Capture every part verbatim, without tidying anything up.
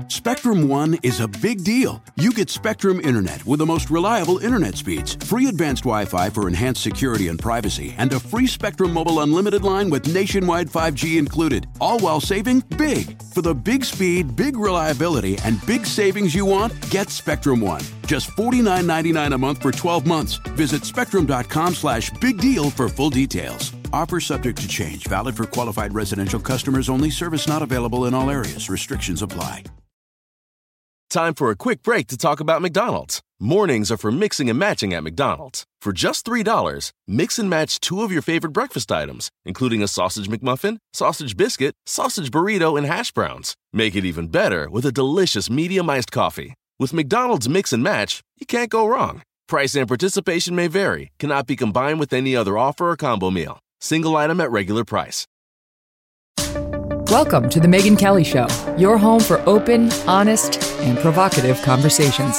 Spectrum One is a big deal. You get Spectrum Internet with the most reliable internet speeds, free advanced Wi-Fi for enhanced security and privacy, and a free Spectrum Mobile Unlimited line with nationwide five G included, all while saving big. For the big speed, big reliability, and big savings you want, get Spectrum One. Just forty-nine ninety-nine a month for twelve months. Visit spectrum.com slash big deal for full details. Offer subject to change. Valid for qualified residential customers only. Service not available in all areas. Restrictions apply. Time for a quick break to talk about McDonald's. Mornings are for mixing and matching at McDonald's. For just three dollars, mix and match two of your favorite breakfast items, including a sausage McMuffin, sausage biscuit, sausage burrito, and hash browns. Make it even better with a delicious medium iced coffee. With McDonald's Mix and Match, you can't go wrong. Price and participation may vary. Cannot be combined with any other offer or combo meal. Single item at regular price. Welcome to The Megyn Kelly Show, your home for open, honest, and provocative conversations.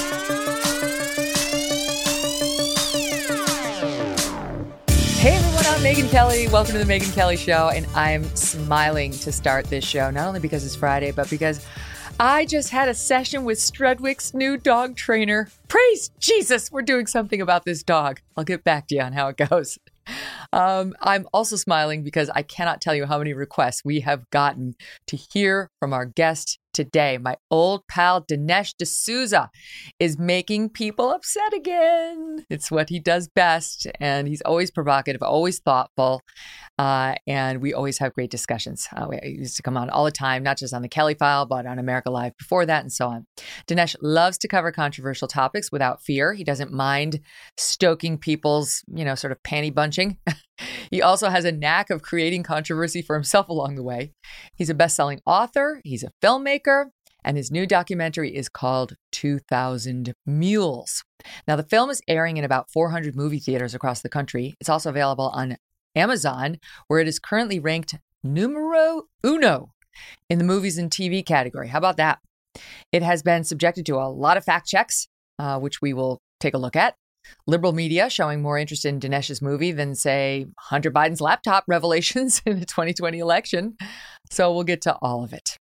Hey everyone, I'm Megyn Kelly. Welcome to The Megyn Kelly Show, and I'm smiling to start this show, not only because it's Friday, but because I just had a session with Strudwick's new dog trainer. Praise Jesus, we're doing something about this dog. I'll get back to you on how it goes. Um, I'm also smiling because I cannot tell you how many requests we have gotten to hear from our guest today. My old pal Dinesh D'Souza is making people upset again. It's what he does best, and he's always provocative, always thoughtful, uh, and we always have great discussions. Uh, we used to come on all the time, not just on the Kelly File, but on America Live before that, and so on. Dinesh loves to cover controversial topics without fear. He doesn't mind stoking people's, you know, sort of panty bunching. He also has a knack of creating controversy for himself along the way. He's a best-selling author, he's a filmmaker, and his new documentary is called two thousand Mules. Now, the film is airing in about four hundred movie theaters across the country. It's also available on Amazon, where it is currently ranked numero uno in the movies and T V category. How about that? It has been subjected to a lot of fact checks, uh, which we will take a look at. Liberal media showing more interest in Dinesh's movie than, say, Hunter Biden's laptop revelations in the twenty twenty election. So we'll get to all of it.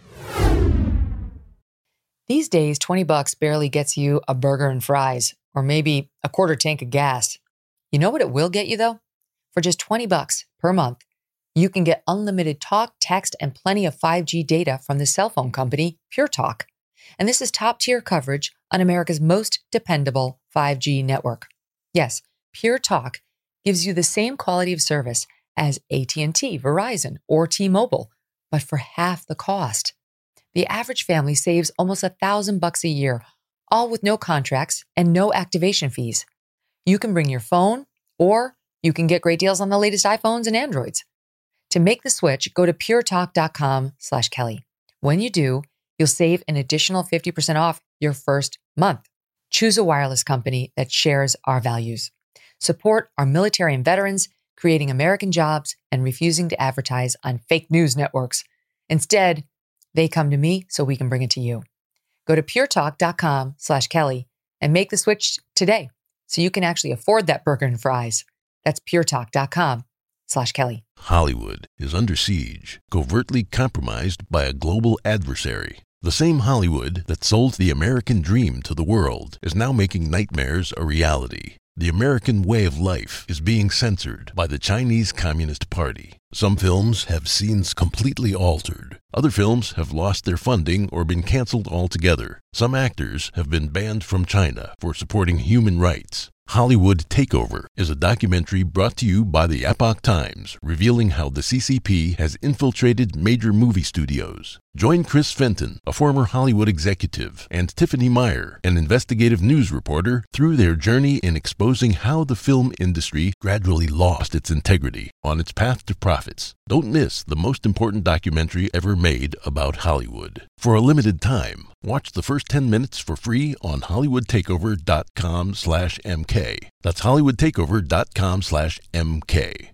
These days, twenty bucks barely gets you a burger and fries, or maybe a quarter tank of gas. You know what it will get you, though? For just twenty bucks per month, you can get unlimited talk, text, and plenty of five G data from the cell phone company Pure Talk. And this is top-tier coverage on America's most dependable five G network. Yes, Pure Talk gives you the same quality of service as A T and T, Verizon, or T-Mobile, but for half the cost. The average family saves almost a thousand bucks a year, all with no contracts and no activation fees. You can bring your phone, or you can get great deals on the latest iPhones and Androids. To make the switch, go to puretalk.com slash Kelly. When you do, you'll save an additional fifty percent off your first month. Choose a wireless company that shares our values. Support our military and veterans, creating American jobs and refusing to advertise on fake news networks. Instead, they come to me so we can bring it to you. Go to puretalk.com slash Kelly and make the switch today so you can actually afford that burger and fries. That's puretalk.com slash Kelly. Hollywood is under siege, covertly compromised by a global adversary. The same Hollywood that sold the American dream to the world is now making nightmares a reality. The American way of life is being censored by the Chinese Communist Party. Some films have scenes completely altered. Other films have lost their funding or been canceled altogether. Some actors have been banned from China for supporting human rights. Hollywood Takeover is a documentary brought to you by the Epoch Times, revealing how the C C P has infiltrated major movie studios. Join Chris Fenton, a former Hollywood executive, and Tiffany Meyer, an investigative news reporter, through their journey in exposing how the film industry gradually lost its integrity on its path to profits. Don't miss the most important documentary ever made about Hollywood. For a limited time, watch the first ten minutes for free on hollywoodtakeover.com slash MK. That's hollywoodtakeover.com slash MK.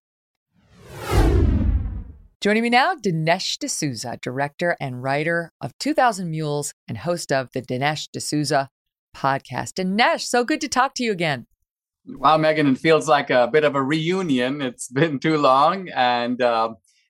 Joining me now, Dinesh D'Souza, director and writer of two thousand Mules and host of the Dinesh D'Souza podcast. Dinesh, so good to talk to you again. Wow, Megyn, it feels like a bit of a reunion. It's been too long. And uh,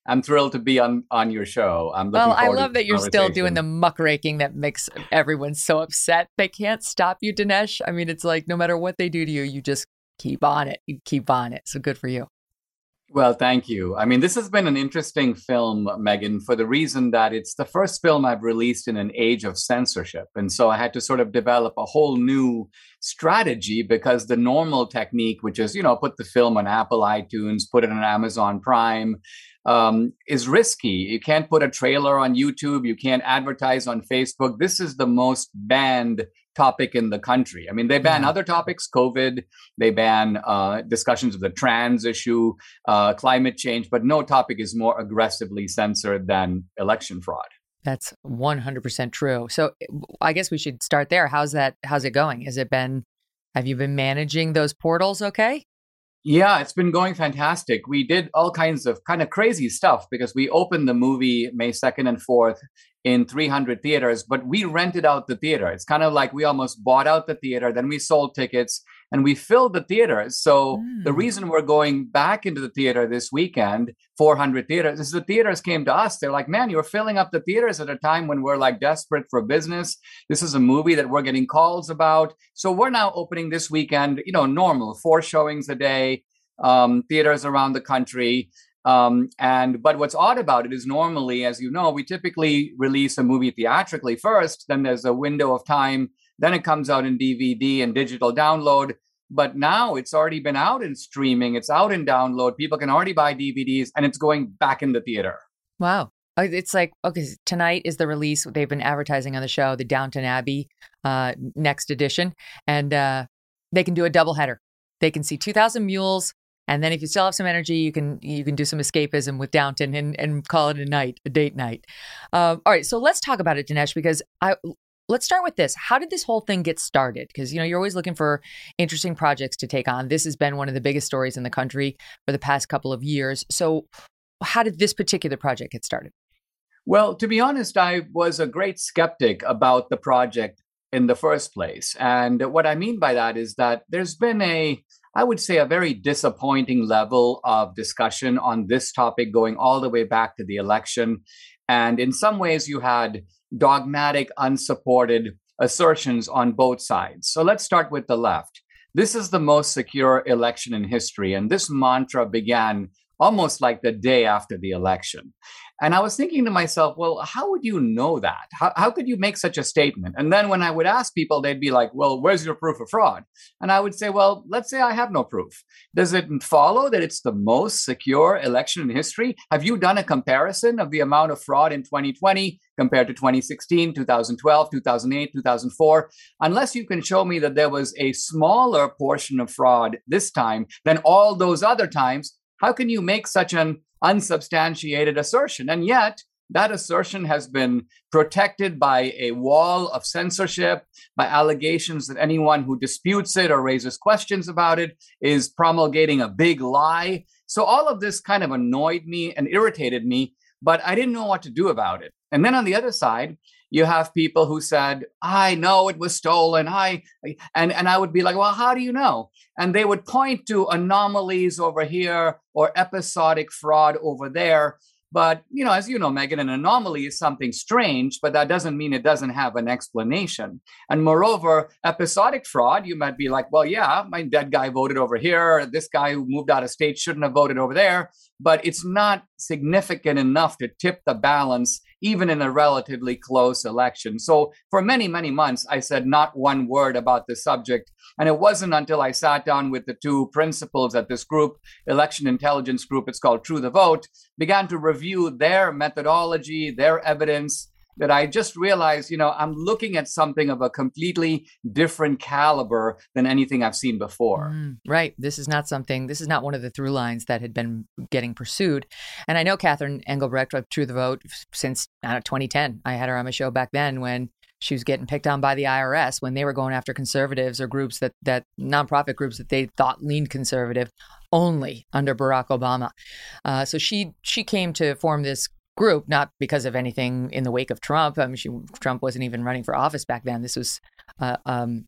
I'm thrilled to be on, on your show. I'm looking Well, I forward love to that this you're still doing the conversation. muckraking that makes everyone so upset. They can't stop you, Dinesh. I mean, it's like no matter what they do to you, you just keep on it. You keep on it. So good for you. Well, thank you. I mean, this has been an interesting film, Megan, for the reason that it's the first film I've released in an age of censorship. And so I had to sort of develop a whole new strategy because the normal technique, which is, you know, put the film on Apple iTunes, put it on Amazon Prime, um, is risky. You can't put a trailer on YouTube. You can't advertise on Facebook. This is the most banned topic in the country. I mean, they ban Yeah. other topics, COVID, they ban uh, discussions of the trans issue, uh, climate change, but no topic is more aggressively censored than election fraud. That's one hundred percent true. So I guess we should start there. How's that? How's it going? Has it been, have you been managing those portals okay? Yeah, it's been going fantastic. We did all kinds of kind of crazy stuff because we opened the movie May second and fourth in three hundred theaters, but we rented out the theater. It's kind of like we almost bought out the theater, then we sold tickets and we filled the theaters. So Mm. the reason we're going back into the theater this weekend, four hundred theaters, is the theaters came to us. They're like, man, you're filling up the theaters at a time when we're like desperate for business. This is a movie that we're getting calls about. So we're now opening this weekend, you know, normal, four showings a day, um, theaters around the country. Um, and but what's odd about it is normally, as you know, we typically release a movie theatrically first, then there's a window of time, then it comes out in D V D and digital download. But now it's already been out in streaming, it's out in download, people can already buy D V Ds, and it's going back in the theater. Wow. Uh, It's like, okay, tonight is the release. They've been advertising on the show, the Downton Abbey uh, next edition. And uh, they can do a doubleheader. They can see two thousand Mules. And then if you still have some energy, you can you can do some escapism with Downton and, and call it a night, a date night. Um, all right, so let's talk about it, Dinesh, because I let's start with this. How did this whole thing get started? Because, you know, you're always looking for interesting projects to take on. This has been one of the biggest stories in the country for the past couple of years. So how did this particular project get started? Well, to be honest, I was a great skeptic about the project in the first place. And what I mean by that is that there's been a, I would say, a very disappointing level of discussion on this topic going all the way back to the election. And in some ways, you had dogmatic, unsupported assertions on both sides. So let's start with the left. This is the most secure election in history. And this mantra began almost like the day after the election. And I was thinking to myself, well, how would you know that? How, how could you make such a statement? And then when I would ask people, they'd be like, well, where's your proof of fraud? And I would say, well, let's say I have no proof. Does it follow that it's the most secure election in history? Have you done a comparison of the amount of fraud in twenty twenty compared to twenty sixteen, two thousand twelve, two thousand eight, two thousand four? Unless you can show me that there was a smaller portion of fraud this time than all those other times, how can you make such an unsubstantiated assertion? And yet, that assertion has been protected by a wall of censorship, by allegations that anyone who disputes it or raises questions about it is promulgating a big lie. So all of this kind of annoyed me and irritated me, but I didn't know what to do about it. And then on the other side, you have people who said, I know it was stolen. I and, and I would be like, well, how do you know? And they would point to anomalies over here or episodic fraud over there. But, you know, as you know, Megan, an anomaly is something strange, but that doesn't mean it doesn't have an explanation. And moreover, episodic fraud, you might be like, well, yeah, my dead guy voted over here. This guy who moved out of state shouldn't have voted over there. But it's not significant enough to tip the balance, even in a relatively close election. So for many, many months, I said not one word about the subject. And it wasn't until I sat down with the two principals at this group, election intelligence group, it's called True the Vote, began to review their methodology, their evidence, that I just realized, you know, I'm looking at something of a completely different caliber than anything I've seen before. Mm, right. This is not something, this is not one of the through lines that had been getting pursued. And I know Catherine Engelbrecht of True the Vote since I don't know, twenty ten. I had her on my show back then when she was getting picked on by the I R S when they were going after conservatives or groups that, that nonprofit groups that they thought leaned conservative only under Barack Obama. Uh, so she she came to form this group, not because of anything in the wake of Trump. I mean, she, Trump wasn't even running for office back then. This was uh, um,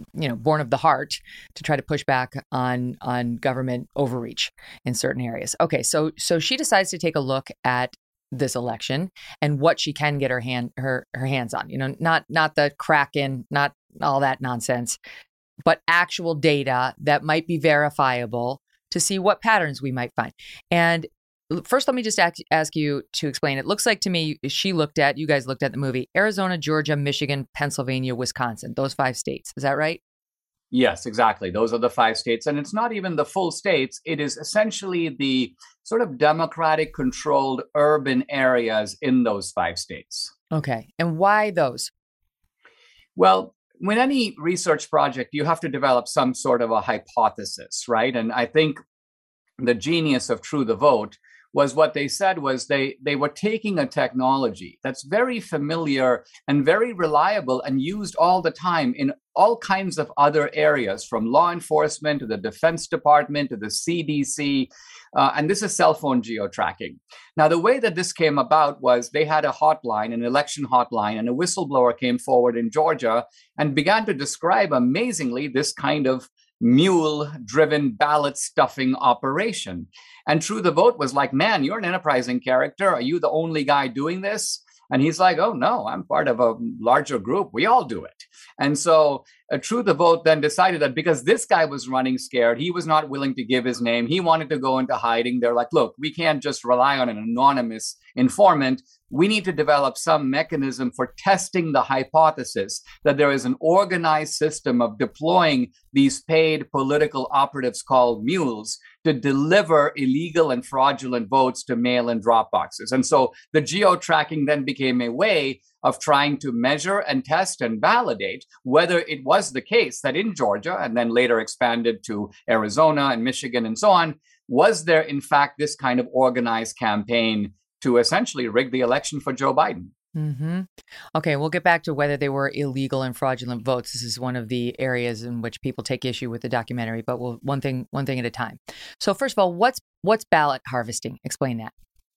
you know, born of the heart to try to push back on on government overreach in certain areas. Okay, so so she decides to take a look at this election and what she can get her hand her her hands on. You know, not not the Kraken, not all that nonsense, but actual data that might be verifiable to see what patterns we might find. And first, let me just ask, ask you to explain. It looks like to me she looked at, you guys looked at the movie, Arizona, Georgia, Michigan, Pennsylvania, Wisconsin, those five states. Is that right? Yes, exactly. Those are the five states. And it's not even the full states. It is essentially the sort of Democratic controlled urban areas in those five states. Okay. And why those? Well, with any research project, you have to develop some sort of a hypothesis, right? And I think the genius of True the Vote was what they said was they they were taking a technology that's very familiar and very reliable and used all the time in all kinds of other areas, from law enforcement to the Defense Department to the C D C, uh, and this is cell phone geo-tracking. Now, the way that this came about was they had a hotline, an election hotline, and a whistleblower came forward in Georgia and began to describe amazingly this kind of mule-driven ballot stuffing operation. And True the Vote was like, man, you're an enterprising character. Are you the only guy doing this? And he's like, oh, no, I'm part of a larger group. We all do it. And so uh, True the Vote then decided that because this guy was running scared, he was not willing to give his name. He wanted to go into hiding. They're like, look, we can't just rely on an anonymous informant. We need to develop some mechanism for testing the hypothesis that there is an organized system of deploying these paid political operatives called mules to deliver illegal and fraudulent votes to mail-in drop boxes. And so the geo-tracking then became a way of trying to measure and test and validate whether it was the case that in Georgia, and then later expanded to Arizona and Michigan and so on, was there in fact this kind of organized campaign to essentially rig the election for Joe Biden? Mm-hmm. Okay, we'll get back to whether they were illegal and fraudulent votes. This is one of the areas in which people take issue with the documentary, but we'll one thing one thing at a time. So first of all, what's what's ballot harvesting? Explain that.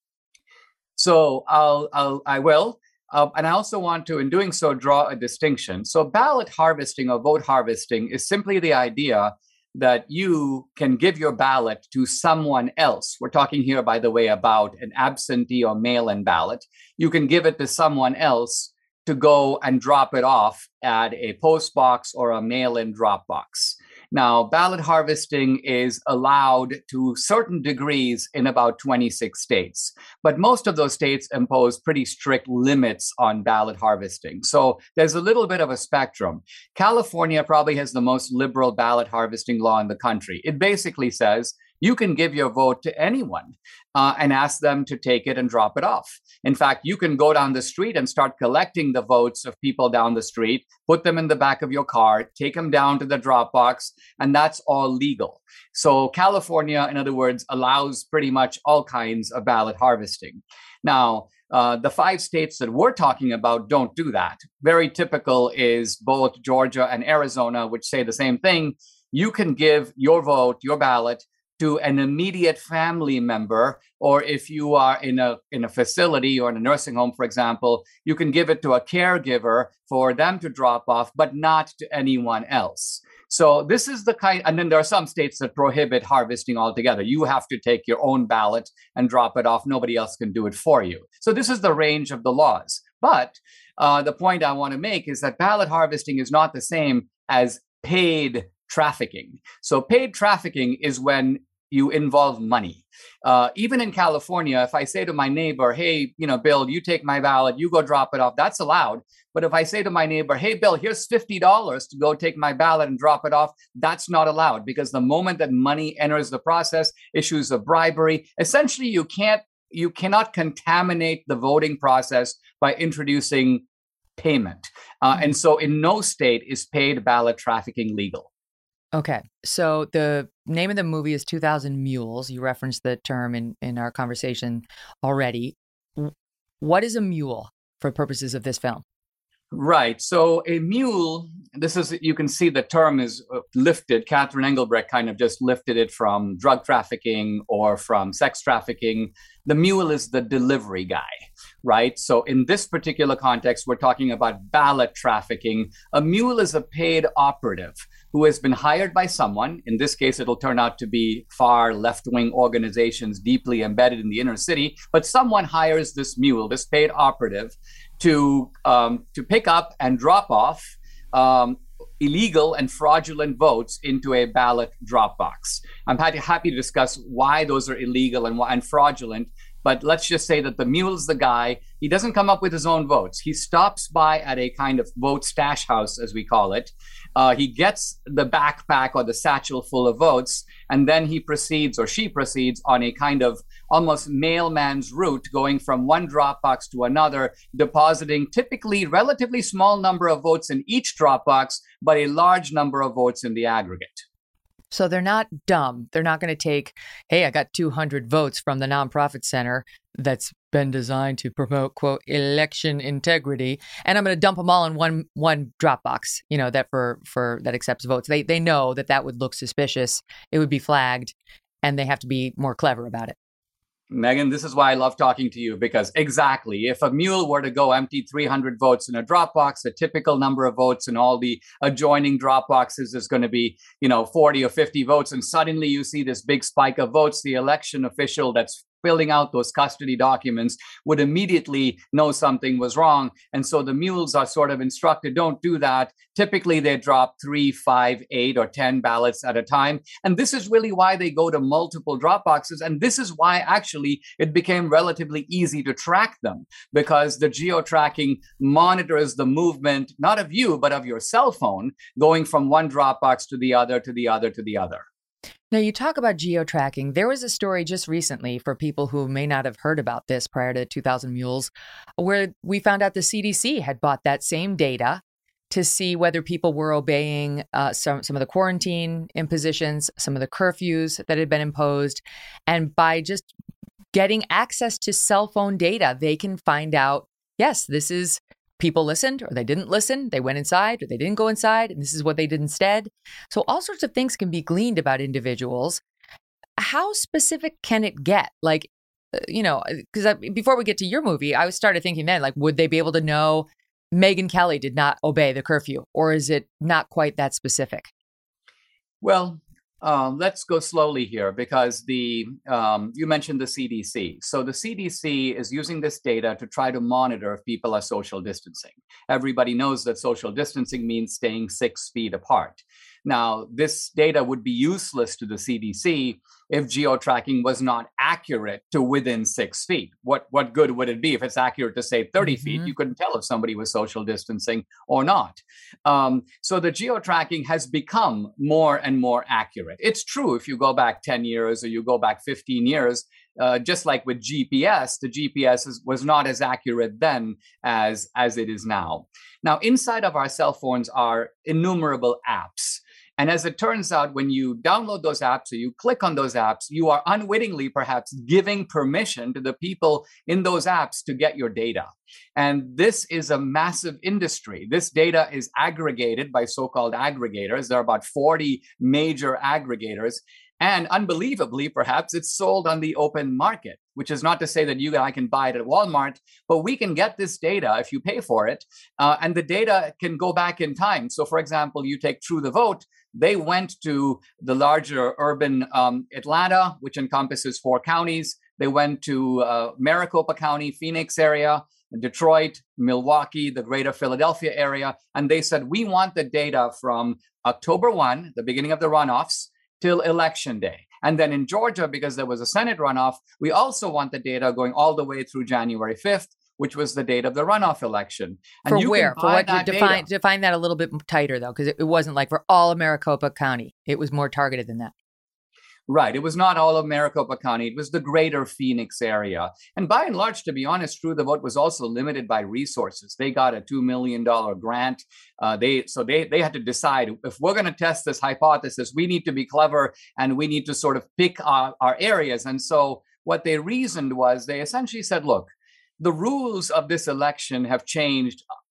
So I'll, I'll I will. Uh, and I also want to, in doing so, draw a distinction. So ballot harvesting or vote harvesting is simply the idea that you can give your ballot to someone else. We're talking here, by the way, about an absentee or mail-in ballot. You can give it to someone else to go and drop it off at a post box or a mail-in drop box. Now, ballot harvesting is allowed to certain degrees in about twenty-six states, but most of those states impose pretty strict limits on ballot harvesting. So there's a little bit of a spectrum. California probably has the most liberal ballot harvesting law in the country. It basically says you can give your vote to anyone uh, and ask them to take it and drop it off. In fact, you can go down the street and start collecting the votes of people down the street, put them in the back of your car, take them down to the drop box, and that's all legal. So California, in other words, allows pretty much all kinds of ballot harvesting. Now, uh, the five states that we're talking about don't do that. Very typical is both Georgia and Arizona, which say the same thing. You can give your vote, your ballot, to an immediate family member, or if you are in a in a facility or in a nursing home, for example, you can give it to a caregiver for them to drop off, but not to anyone else. So this is the kind, and then there are some states that prohibit harvesting altogether. You have to take your own ballot and drop it off. Nobody else can do it for you. So this is the range of the laws. But uh, the point I want to make is that ballot harvesting is not the same as paid trafficking. So paid trafficking is when you involve money. Uh, even in California, if I say to my neighbor, hey, you know, Bill, you take my ballot, you go drop it off, that's allowed. But if I say to my neighbor, hey, Bill, here's fifty dollars to go take my ballot and drop it off, that's not allowed, because the moment that money enters the process, issues of bribery, essentially you can't, you cannot contaminate the voting process by introducing payment. Uh, and so in no state is paid ballot trafficking legal. Okay. So the name of the movie is two thousand Mules. You referenced the term in, in our conversation already. What is a mule for purposes of this film? Right. So a mule, this is, you can see the term is lifted. Catherine Engelbrecht kind of just lifted it from drug trafficking or from sex trafficking. The mule is the delivery guy, right? So in this particular context, we're talking about ballot trafficking. A mule is a paid operative who has been hired by someone. In this case, it'll turn out to be far left-wing organizations deeply embedded in the inner city, but someone hires this mule, this paid operative, to um, to pick up and drop off um, illegal and fraudulent votes into a ballot drop box. I'm happy, happy to discuss why those are illegal and, and fraudulent, but let's just say that the mule's the guy. He doesn't come up with his own votes. He stops by at a kind of vote stash house, as we call it. Uh, he gets the backpack or the satchel full of votes, and then he proceeds, or she proceeds, on a kind of almost mailman's route, going from one drop box to another, depositing typically relatively small number of votes in each drop box, but a large number of votes in the aggregate. So they're not dumb. They're not going to take, hey, I got two hundred votes from the nonprofit center that's been designed to promote, quote, election integrity, and I'm going to dump them all in one one drop box, you know, that for for that accepts votes. They they know that that would look suspicious. It would be flagged, and they have to be more clever about it. Megan, this is why I love talking to you, because exactly, if a mule were to go empty three hundred votes in a drop box, the typical number of votes in all the adjoining drop boxes is going to be, you know, forty or fifty votes. And suddenly you see this big spike of votes. The election official that's filling out those custody documents would immediately know something was wrong. And so the mules are sort of instructed, don't do that. Typically, they drop three, five, eight, or ten ballots at a time. And this is really why they go to multiple drop boxes. And this is why actually it became relatively easy to track them, because the geo-tracking monitors the movement, not of you, but of your cell phone, going from one drop box to the other, to the other, to the other. Now, you talk about geo-tracking. There was a story just recently, for people who may not have heard about this prior to two thousand Mules, where we found out the C D C had bought that same data to see whether people were obeying uh, some, some of the quarantine impositions, some of the curfews that had been imposed. And by just getting access to cell phone data, they can find out, yes, this is people listened or they didn't listen. They went inside or they didn't go inside. And this is what they did instead. So all sorts of things can be gleaned about individuals. How specific can it get? Like, you know, because before we get to your movie, I started thinking then, like, would they be able to know Megyn Kelly did not obey the curfew? Or is it not quite that specific? Well, Um, let's go slowly here, because the um, you mentioned the C D C. So the C D C is using this data to try to monitor if people are social distancing. Everybody knows that social distancing means staying six feet apart. Now, this data would be useless to the C D C if geo-tracking was not accurate to within six feet. What what good would it be if it's accurate to say thirty mm-hmm. feet? You couldn't tell if somebody was social distancing or not. Um, so the geo-tracking has become more and more accurate. It's true if you go back ten years or you go back fifteen years, uh, just like with G P S, the G P S is, was not as accurate then as, as it is now. Now, inside of our cell phones are innumerable apps. And as it turns out, when you download those apps or you click on those apps, you are unwittingly perhaps giving permission to the people in those apps to get your data. And this is a massive industry. This data is aggregated by so-called aggregators. There are about forty major aggregators. And unbelievably, perhaps it's sold on the open market, which is not to say that you and I can buy it at Walmart, but we can get this data if you pay for it. Uh, and the data can go back in time. So, for example, you take True the Vote. They went to the larger urban um, Atlanta, which encompasses four counties. They went to uh, Maricopa County, Phoenix area, Detroit, Milwaukee, the greater Philadelphia area. And they said, we want the data from October first, the beginning of the runoffs, till election day. And then in Georgia, because there was a Senate runoff, we also want the data going all the way through January fifth, which was the date of the runoff election. And for where? For what? Define, define that a little bit tighter, though, because it, it wasn't like for all of Maricopa County. It was more targeted than that. Right. It was not all of Maricopa County. It was the greater Phoenix area. And by and large, to be honest, True the Vote was also limited by resources. They got a two million dollars grant. Uh, they So they, they had to decide, if we're going to test this hypothesis, we need to be clever and we need to sort of pick our, our areas. And so what they reasoned was they essentially said, look, the rules of this election have changed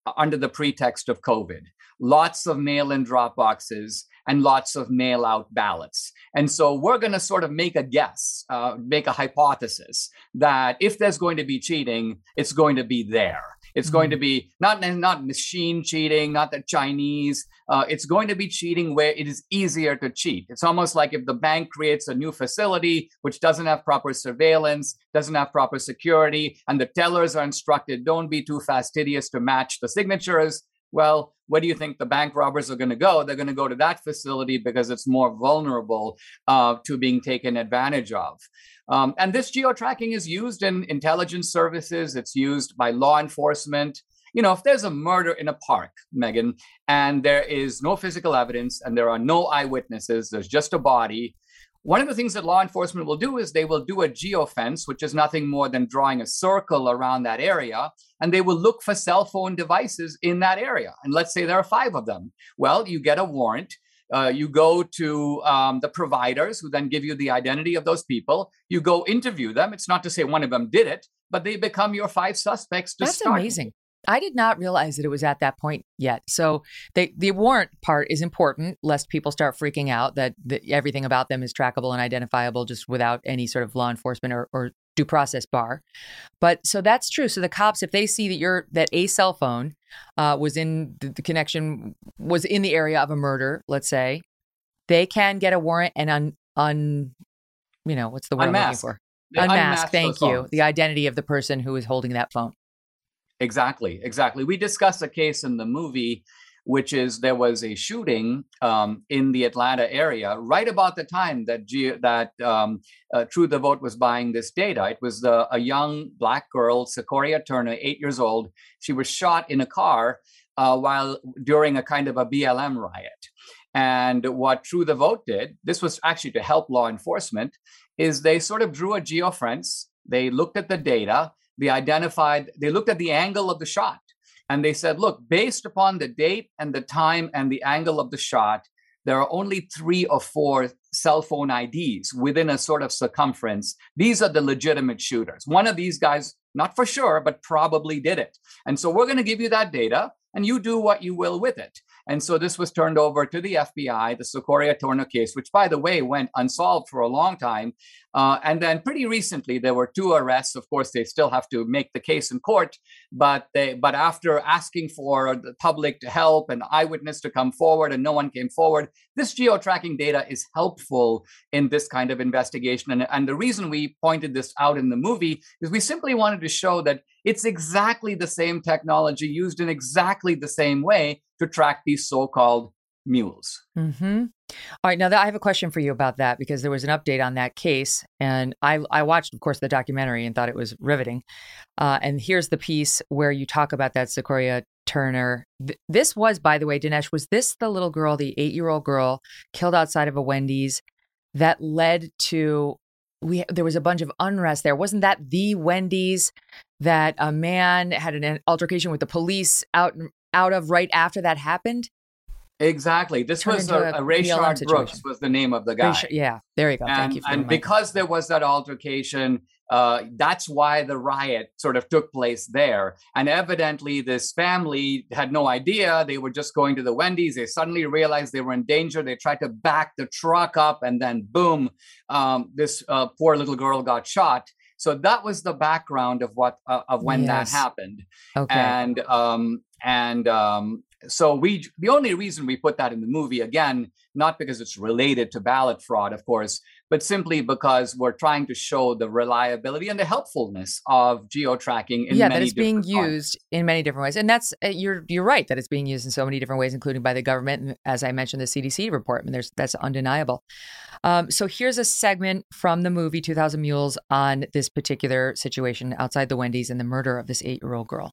under the pretext of COVID. Lots of mail-in drop boxes and lots of mail-out ballots. And so we're going to sort of make a guess, uh, make a hypothesis that if there's going to be cheating, it's going to be there. It's mm-hmm. going to be not, not machine cheating, not the Chinese. Uh, it's going to be cheating where it is easier to cheat. It's almost like if the bank creates a new facility which doesn't have proper surveillance, doesn't have proper security, and the tellers are instructed, don't be too fastidious to match the signatures. Well, where do you think the bank robbers are going to go? They're going to go to that facility because it's more vulnerable uh, to being taken advantage of. Um, and this geo-tracking is used in intelligence services. It's used by law enforcement. You know, if there's a murder in a park, Megan, and there is no physical evidence and there are no eyewitnesses, there's just a body. One of the things that law enforcement will do is they will do a geofence, which is nothing more than drawing a circle around that area, and they will look for cell phone devices in that area. And let's say there are five of them. Well, you get a warrant. Uh, you go to um, the providers who then give you the identity of those people. You go interview them. It's not to say one of them did it, but they become your five suspects to That's start. amazing. I did not realize that it was at that point yet. So they, the warrant part is important, lest people start freaking out that, that everything about them is trackable and identifiable just without any sort of law enforcement or, or due process bar. But so that's true. So the cops, if they see that you're that a cell phone uh, was in the, the connection was in the area of a murder, let's say, they can get a warrant and un, un you know, what's the word unmask. I'm looking for? They Unmask. unmask Thank you. Phones. The identity of the person who is holding that phone. Exactly, exactly. We discussed a case in the movie, which is there was a shooting um, in the Atlanta area right about the time that G- that um, uh, True the Vote was buying this data. It was uh, a young Black girl, Sequoia Turner, eight years old. She was shot in a car uh, while during a kind of a B L M riot. And what True the Vote did, this was actually to help law enforcement, is they sort of drew a geofence. They looked at the data. They identified, they looked at the angle of the shot and they said, look, based upon the date and the time and the angle of the shot, there are only three or four cell phone I Ds within a sort of circumference. These are the legitimate shooters. One of these guys, not for sure, but probably did it. And so we're going to give you that data and you do what you will with it. And so this was turned over to the F B I, the Sequoia Turner case, which, by the way, went unsolved for a long time. Uh, and then pretty recently, there were two arrests. Of course, they still have to make the case in court. But they, but after asking for the public to help and eyewitness to come forward and no one came forward, this geo-tracking data is helpful in this kind of investigation. And, and the reason we pointed this out in the movie is we simply wanted to show that it's exactly the same technology used in exactly the same way to track these so-called mules. Mm-hmm. All right. Now, I have a question for you about that because there was an update on that case. And I, I watched, of course, the documentary and thought it was riveting. Uh, and here's the piece where you talk about that Sequoia Turner. Th- this was, by the way, Dinesh, was this the little girl, the eight-year-old girl killed outside of a Wendy's that led to, we there was a bunch of unrest there. Wasn't that the Wendy's that a man had an altercation with the police out out of right after that happened? Exactly. This Turned was into a, a a Rayshard situation. Brooks was the name of the guy. Rayshard, yeah, there you go. And, Thank you. For and reminding. because there was that altercation, uh, that's why the riot sort of took place there. And evidently, this family had no idea. They were just going to the Wendy's. They suddenly realized they were in danger. They tried to back the truck up, and then boom, um, this uh, poor little girl got shot. So that was the background of what uh, of when Yes. that happened. Okay. And um, and um, so we the only reason we put that in the movie, again, not because it's related to ballot fraud, of course, but simply because we're trying to show the reliability and the helpfulness of geo-tracking in yeah, many that it's being different contexts. used in many different ways, and that's uh, you're you're right that it's being used in so many different ways, including by the government. And as I mentioned, the C D C report. I mean, there's that's undeniable. Um, so here's a segment from the movie two thousand Mules on this particular situation outside the Wendy's and the murder of this eight-year-old girl.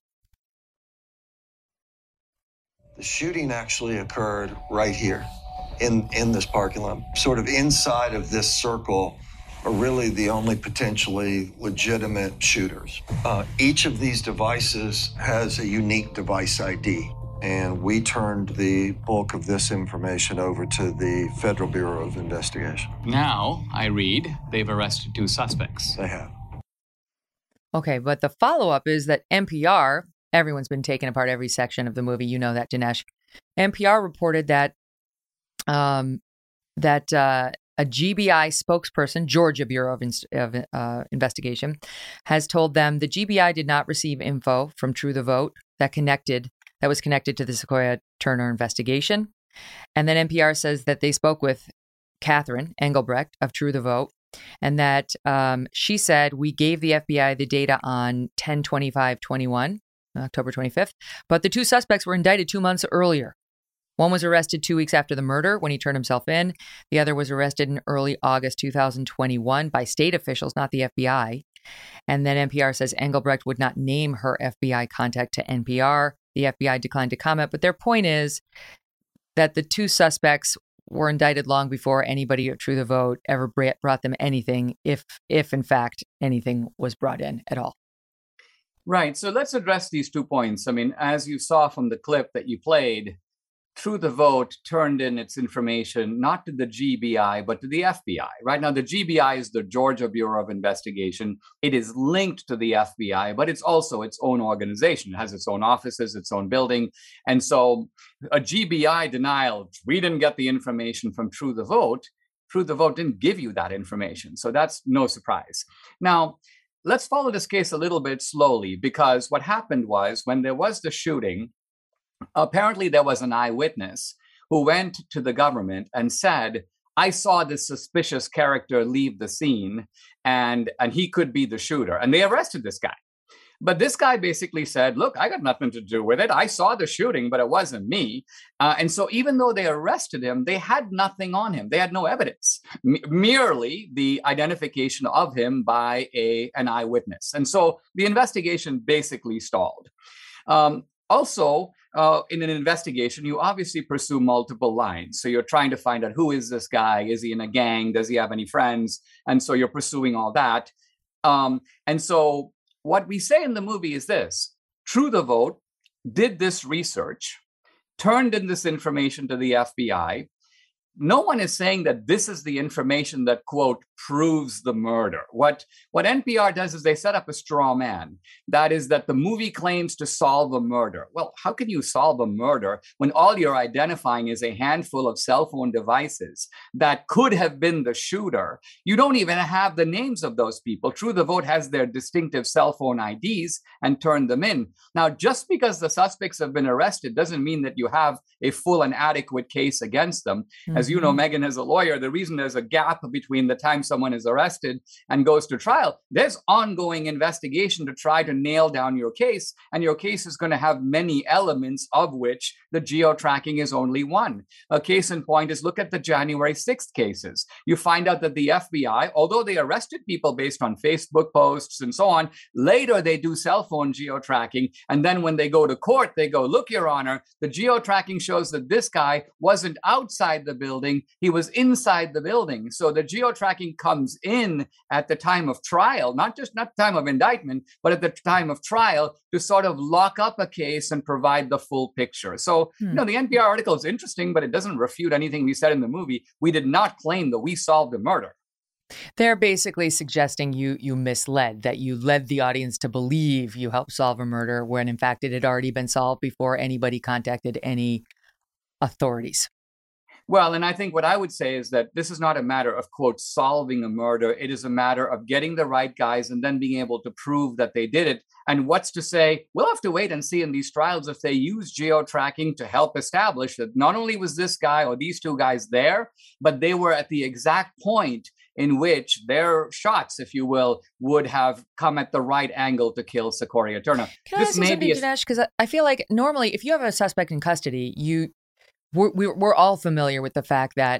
The shooting actually occurred right here in, in this parking lot. Sort of inside of this circle are really the only potentially legitimate shooters. Uh, each of these devices has a unique device I D, and we turned the bulk of this information over to the Federal Bureau of Investigation. Now, I read, they've arrested two suspects. They have. Okay, but the follow-up is that N P R Everyone's been taking apart every section of the movie. You know that, Dinesh. N P R reported that um, that uh, a G B I spokesperson, Georgia Bureau of, Inst- of uh, Investigation, has told them the G B I did not receive info from True the Vote that connected that was connected to the Sequoia Turner investigation. And then N P R says that they spoke with Catherine Engelbrecht of True the Vote, and that um, she said, we gave the F B I the data on ten twenty-five twenty-one, October twenty-fifth, but the two suspects were indicted two months earlier. One was arrested two weeks after the murder when he turned himself in. The other was arrested in early August two thousand twenty-one by state officials, not the F B I. And then N P R says Engelbrecht would not name her F B I contact to N P R. The F B I declined to comment, but their point is that the two suspects were indicted long before anybody at True the Vote ever brought them anything, if, if in fact, anything was brought in at all. Right. So let's address these two points. I mean, as you saw from the clip that you played, True the Vote turned in its information not to the G B I, but to the F B I. Right now, the G B I is the Georgia Bureau of Investigation. It is linked to the F B I, but it's also its own organization. It has its own offices, its own building. And so a G B I denial, we didn't get the information from True the Vote. True the Vote didn't give you that information. So that's no surprise. Now, let's follow this case a little bit slowly, because what happened was when there was the shooting, apparently there was an eyewitness who went to the government and said, I saw this suspicious character leave the scene and, and he could be the shooter. And they arrested this guy. But this guy basically said, look, I got nothing to do with it. I saw the shooting, but it wasn't me. Uh, and so even though they arrested him, they had nothing on him. They had no evidence, M- merely the identification of him by a, an eyewitness. And so the investigation basically stalled. Um, also, Uh, in an investigation, you obviously pursue multiple lines. So you're trying to find out, who is this guy? Is he in a gang? Does he have any friends? And so you're pursuing all that. Um, and so what we say in the movie is this: True the Vote did this research, turned in this information to the F B I. No one is saying that this is the information that, quote, proves the murder. What, what N P R does is they set up a straw man. That is that the movie claims to solve a murder. Well, how can you solve a murder when all you're identifying is a handful of cell phone devices that could have been the shooter? You don't even have the names of those people. True the Vote has their distinctive cell phone I Ds and turned them in. Now, just because the suspects have been arrested doesn't mean that you have a full and adequate case against them. Mm-hmm. As you know, Megan, as a lawyer, the reason there's a gap between the time someone is arrested and goes to trial, there's ongoing investigation to try to nail down your case. And your case is going to have many elements, of which the geo-tracking is only one. A case in point is, look at the January sixth cases. You find out that the F B I, although they arrested people based on Facebook posts and so on, later they do cell phone geo-tracking. And then when they go to court, they go, look, Your Honor, the geo-tracking shows that this guy wasn't outside the building, he was inside the building. So the geo-tracking comes in at the time of trial, not just not time of indictment, but at the time of trial, to sort of lock up a case and provide the full picture. So, hmm. you know, the N P R article is interesting, but it doesn't refute anything we said in the movie. We did not claim that we solved the murder. They're basically suggesting you you misled, that you led the audience to believe you helped solve a murder when in fact it had already been solved before anybody contacted any authorities. Well, and I think what I would say is that this is not a matter of, quote, solving a murder. It is a matter of getting the right guys and then being able to prove that they did it. And what's to say, we'll have to wait and see in these trials if they use geo-tracking to help establish that not only was this guy or these two guys there, but they were at the exact point in which their shots, if you will, would have come at the right angle to kill Sequoia Turner. Can I ask you something, Dinesh? Because I feel like normally if you have a suspect in custody, you we're, we're all familiar with the fact that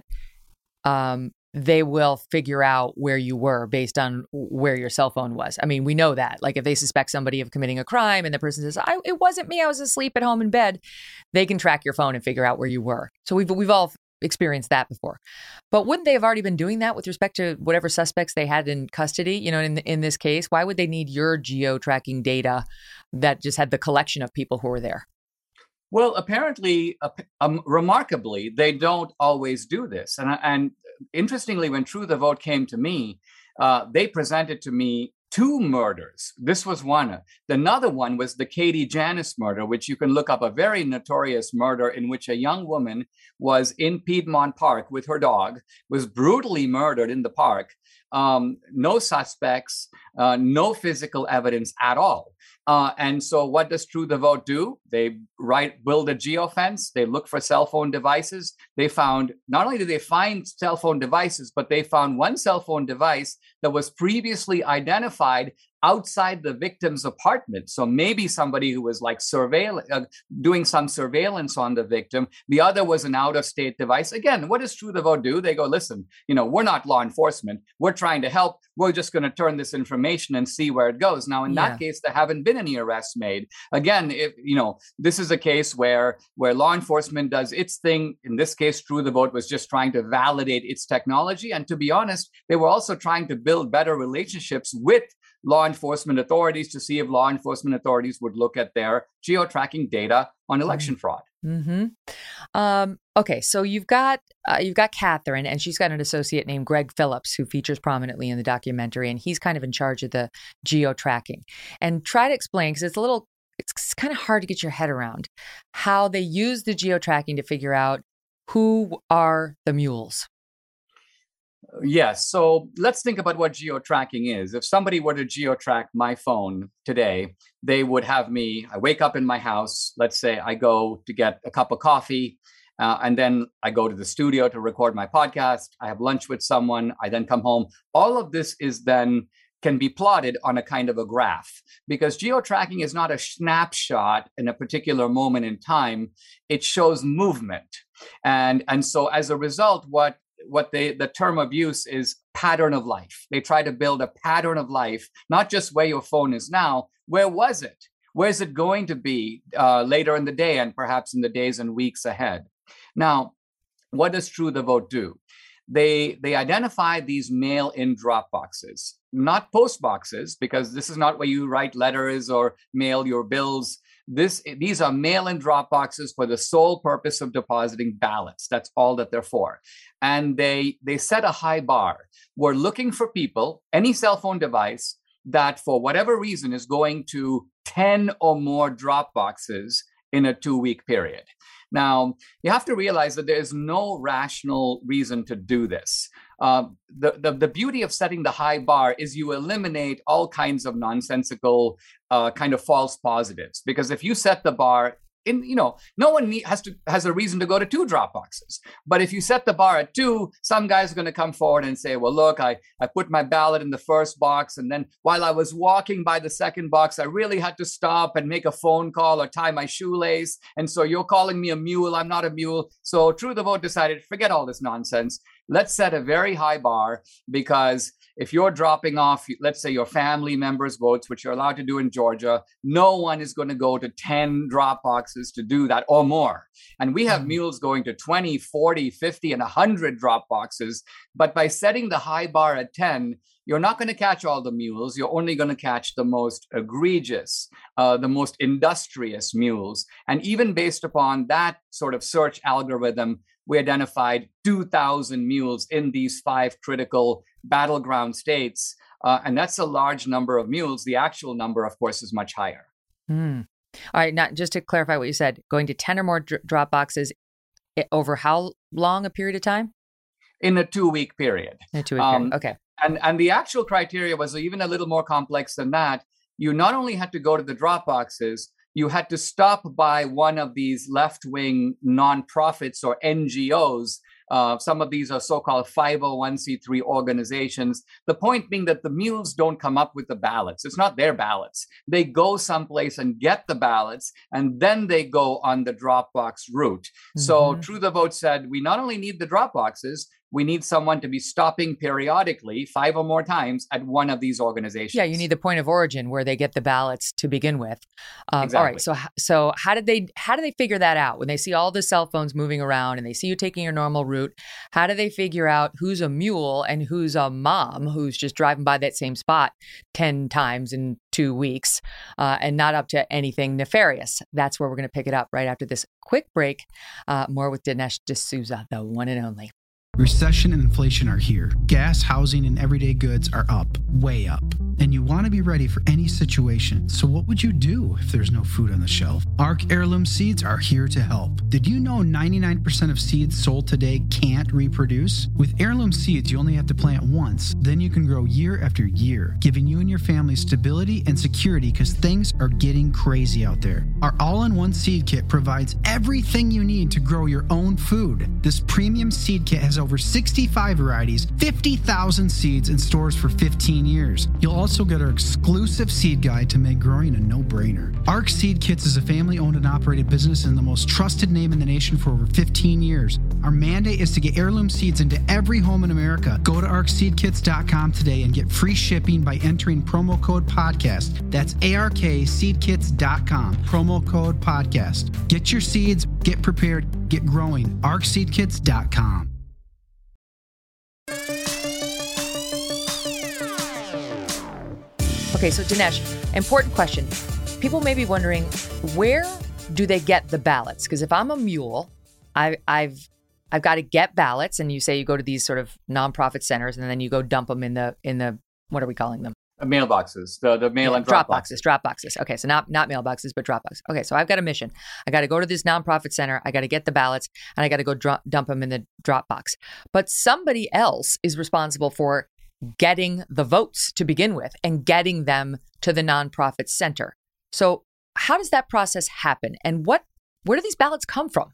um, they will figure out where you were based on where your cell phone was. I mean, we know that. Like if they suspect somebody of committing a crime and the person says, I, it wasn't me, I was asleep at home in bed, they can track your phone and figure out where you were. So we've we've all experienced that before. But wouldn't they have already been doing that with respect to whatever suspects they had in custody? You know, in in this case, why would they need your geo-tracking data that just had the collection of people who were there? Well, apparently, uh, um, remarkably, they don't always do this. And, and interestingly, when True the Vote came to me, uh, they presented to me two murders. This was one. Another one was the Katie Janis murder, which you can look up, a very notorious murder in which a young woman was in Piedmont Park with her dog, was brutally murdered in the park. Um, no suspects, uh, no physical evidence at all. Uh, and so what does True the Vote do? They write, build a geofence. They look for cell phone devices. They found, not only did they find cell phone devices, but they found one cell phone device that was previously identified outside the victim's apartment. So maybe somebody who was like surveil- uh, doing some surveillance on the victim. The other was an out-of-state device. Again, what does True the Vote do? They go, listen, you know, we're not law enforcement. We're trying to help. We're just going to turn this information and see where it goes. Now, in yeah. that case, there haven't been any arrests made. Again, if you know, this is a case where where law enforcement does its thing. In this case, True the Vote was just trying to validate its technology. And to be honest, they were also trying to build better relationships with law enforcement authorities to see if law enforcement authorities would look at their geo-tracking data on election fraud. Mm-hmm. Um, okay, so you've got uh, you've got Catherine, and she's got an associate named Greg Phillips who features prominently in the documentary, and he's kind of in charge of the geo-tracking. And try to explain, because it's a little, it's kind of hard to get your head around how they use the geo-tracking to figure out who are the mules. Yes. So let's think about what geo-tracking is. If somebody were to geo-track my phone today, they would have me, I wake up in my house, let's say I go to get a cup of coffee, uh, and then I go to the studio to record my podcast. I have lunch with someone. I then come home. All of this is then can be plotted on a kind of a graph, because geo-tracking is not a snapshot in a particular moment in time. It shows movement. And, and so as a result, what what they the term of use is pattern of life. They try to build a pattern of life, not just where your phone is now. Where was it? Where's it going to be uh, later in the day, and perhaps in the days and weeks ahead? Now, what does True the Vote do? They they identify these mail-in drop boxes, not post boxes, because this is not where you write letters or mail your bills. This, these are mail-in drop boxes for the sole purpose of depositing ballots. That's all that they're for. And they, they set a high bar. We're looking for people, any cell phone device, that for whatever reason is going to ten or more drop boxes in a two-week period. Now, you have to realize that there is no rational reason to do this. Uh, the, the, the beauty of setting the high bar is you eliminate all kinds of nonsensical uh, kind of false positives. Because if you set the bar, in you know, no one need, has to has a reason to go to two drop boxes. But if you set the bar at two, some guy's going to come forward and say, well, look, I, I put my ballot in the first box, and then while I was walking by the second box, I really had to stop and make a phone call or tie my shoelace. And so you're calling me a mule. I'm not a mule. So True the Vote decided, forget all this nonsense. Let's set a very high bar, because if you're dropping off, let's say your family members' votes, which you're allowed to do in Georgia, no one is going to go to ten drop boxes to do that or more. And we have mules going to twenty, forty, fifty, and one hundred drop boxes. But by setting the high bar at ten, you're not going to catch all the mules. You're only going to catch the most egregious, uh, the most industrious mules. And even based upon that sort of search algorithm, we identified two thousand mules in these five critical battleground states. Uh, and that's a large number of mules. The actual number, of course, is much higher. Mm. All right. Now, just to clarify what you said, going to ten or more dr- drop boxes over how long a period of time? In a two-week period. In a two-week um, period. Okay. And, and the actual criteria was even a little more complex than that. You not only had to go to the drop boxes, you had to stop by one of these left-wing nonprofits or N G Os. Uh, some of these are so-called five oh one c three organizations. The point being that the mules don't come up with the ballots. It's not their ballots. They go someplace and get the ballots, and then they go on the Dropbox route. Mm-hmm. So True the Vote said, we not only need the drop boxes, we need someone to be stopping periodically, five or more times, at one of these organizations. Yeah, you need the point of origin where they get the ballots to begin with. Um, exactly. All right. So, so how did they how do they figure that out when they see all the cell phones moving around and they see you taking your normal route? How do they figure out who's a mule and who's a mom who's just driving by that same spot ten times in two weeks uh, and not up to anything nefarious? That's where we're going to pick it up right after this quick break. Uh, more with Dinesh D'Souza, the one and only. Recession and inflation are here. Gas, housing, and everyday goods are up, way up. And you want to be ready for any situation. So what would you do if there's no food on the shelf? Arc Heirloom Seeds are here to help. Did you know ninety-nine percent of seeds sold today can't reproduce? With Heirloom Seeds, you only have to plant once. Then you can grow year after year, giving you and your family stability and security because things are getting crazy out there. Our all-in-one seed kit provides everything you need to grow your own food. This premium seed kit has over sixty-five varieties, fifty thousand seeds, and stores for fifteen years. You'll also get our exclusive seed guide to make growing a no-brainer. Arc Seed Kits is a family-owned and operated business and the most trusted name in the nation for over fifteen years. Our mandate is to get heirloom seeds into every home in America. Go to arc seed kits dot com today and get free shipping by entering promo code podcast. That's A R K seed kits dot com, promo code podcast. Get your seeds, get prepared, get growing. arc seed kits dot com. Okay, so Dinesh, important question. People may be wondering, where do they get the ballots? Because if I'm a mule, I, I've I've got to get ballots, and you say you go to these sort of nonprofit centers, and then you go dump them in the in the what are we calling them? Uh, mailboxes, the the mail yeah, and drop, drop boxes. boxes. Drop boxes. Okay, so not not mailboxes, but drop boxes. Okay, so I've got a mission. I got to go to this nonprofit center. I got to get the ballots, and I got to go dr- dump them in the drop box. But somebody else is responsible for getting the votes to begin with and getting them to the nonprofit center. So how does that process happen? And what where do these ballots come from?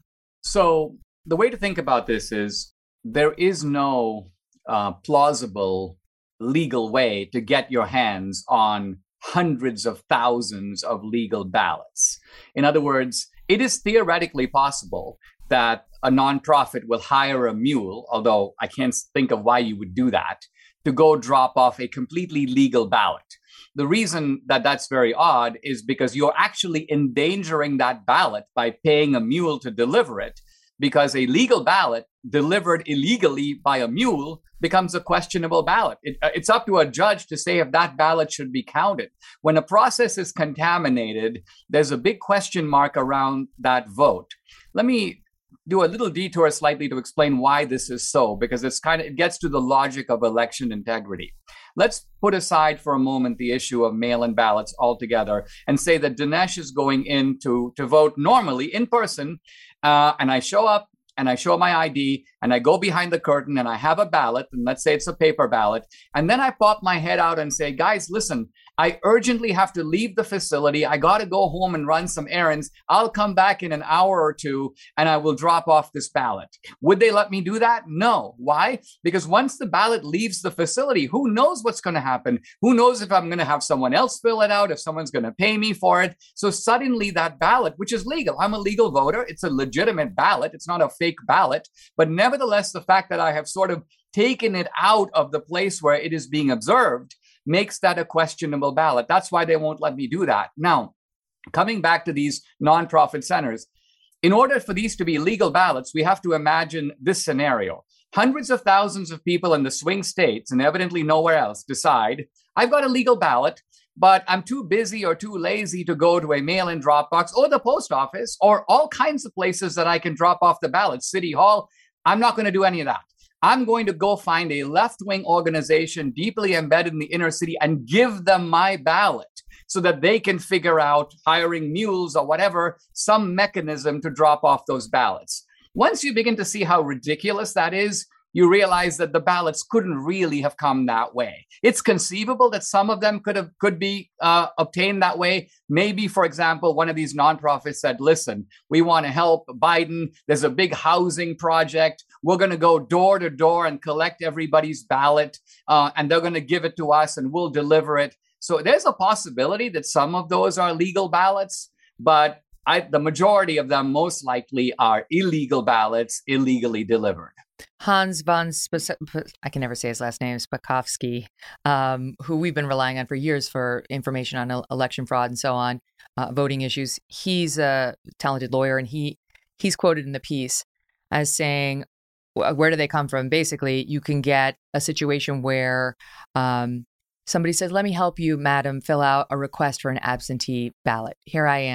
So the way to think about this is there is no uh, plausible legal way to get your hands on hundreds of thousands of legal ballots. In other words, it is theoretically possible that a nonprofit will hire a mule, although I can't think of why you would do that, to go drop off a completely legal ballot. The reason that that's very odd is because you're actually endangering that ballot by paying a mule to deliver it, because a legal ballot delivered illegally by a mule becomes a questionable ballot. It, it's up to a judge to say if that ballot should be counted. When a process is contaminated, there's a big question mark around that vote. Let me do a little detour slightly to explain why this is so, because it's kind of it gets to the logic of election integrity. Let's put aside for a moment the issue of mail-in ballots altogether and say that Dinesh is going in to, to vote normally in person, uh, and I show up and I show my I D and I go behind the curtain and I have a ballot, and let's say it's a paper ballot, and then I pop my head out and say, guys, listen, I urgently have to leave the facility. I got to go home and run some errands. I'll come back in an hour or two and I will drop off this ballot. Would they let me do that? No. Why? Because once the ballot leaves the facility, who knows what's going to happen? Who knows if I'm going to have someone else fill it out, if someone's going to pay me for it? So suddenly that ballot, which is legal, I'm a legal voter. It's a legitimate ballot. It's not a fake ballot. But nevertheless, the fact that I have sort of taken it out of the place where it is being observed makes that a questionable ballot. That's why they won't let me do that. Now, coming back to these nonprofit centers, in order for these to be legal ballots, we have to imagine this scenario. Hundreds of thousands of people in the swing states, and evidently nowhere else, decide, I've got a legal ballot, but I'm too busy or too lazy to go to a mail-in drop box or the post office or all kinds of places that I can drop off the ballot, City Hall. I'm not going to do any of that. I'm going to go find a left-wing organization deeply embedded in the inner city and give them my ballot so that they can figure out, hiring mules or whatever, some mechanism to drop off those ballots. Once you begin to see how ridiculous that is, you realize that the ballots couldn't really have come that way. It's conceivable that some of them could have could be uh, obtained that way. Maybe, for example, one of these nonprofits said, listen, we want to help Biden. There's a big housing project. We're going to go door to door and collect everybody's ballot, uh, and they're going to give it to us and we'll deliver it. So there's a possibility that some of those are legal ballots, but I, the majority of them most likely are illegal ballots, illegally delivered. Hans von, Sp- I can never say his last name, Spakovsky, um, who we've been relying on for years for information on election fraud and so on, uh, voting issues. He's a talented lawyer, and he he's quoted in the piece as saying, where do they come from? Basically, you can get a situation where um, somebody says, let me help you, madam, fill out a request for an absentee ballot. Here I am.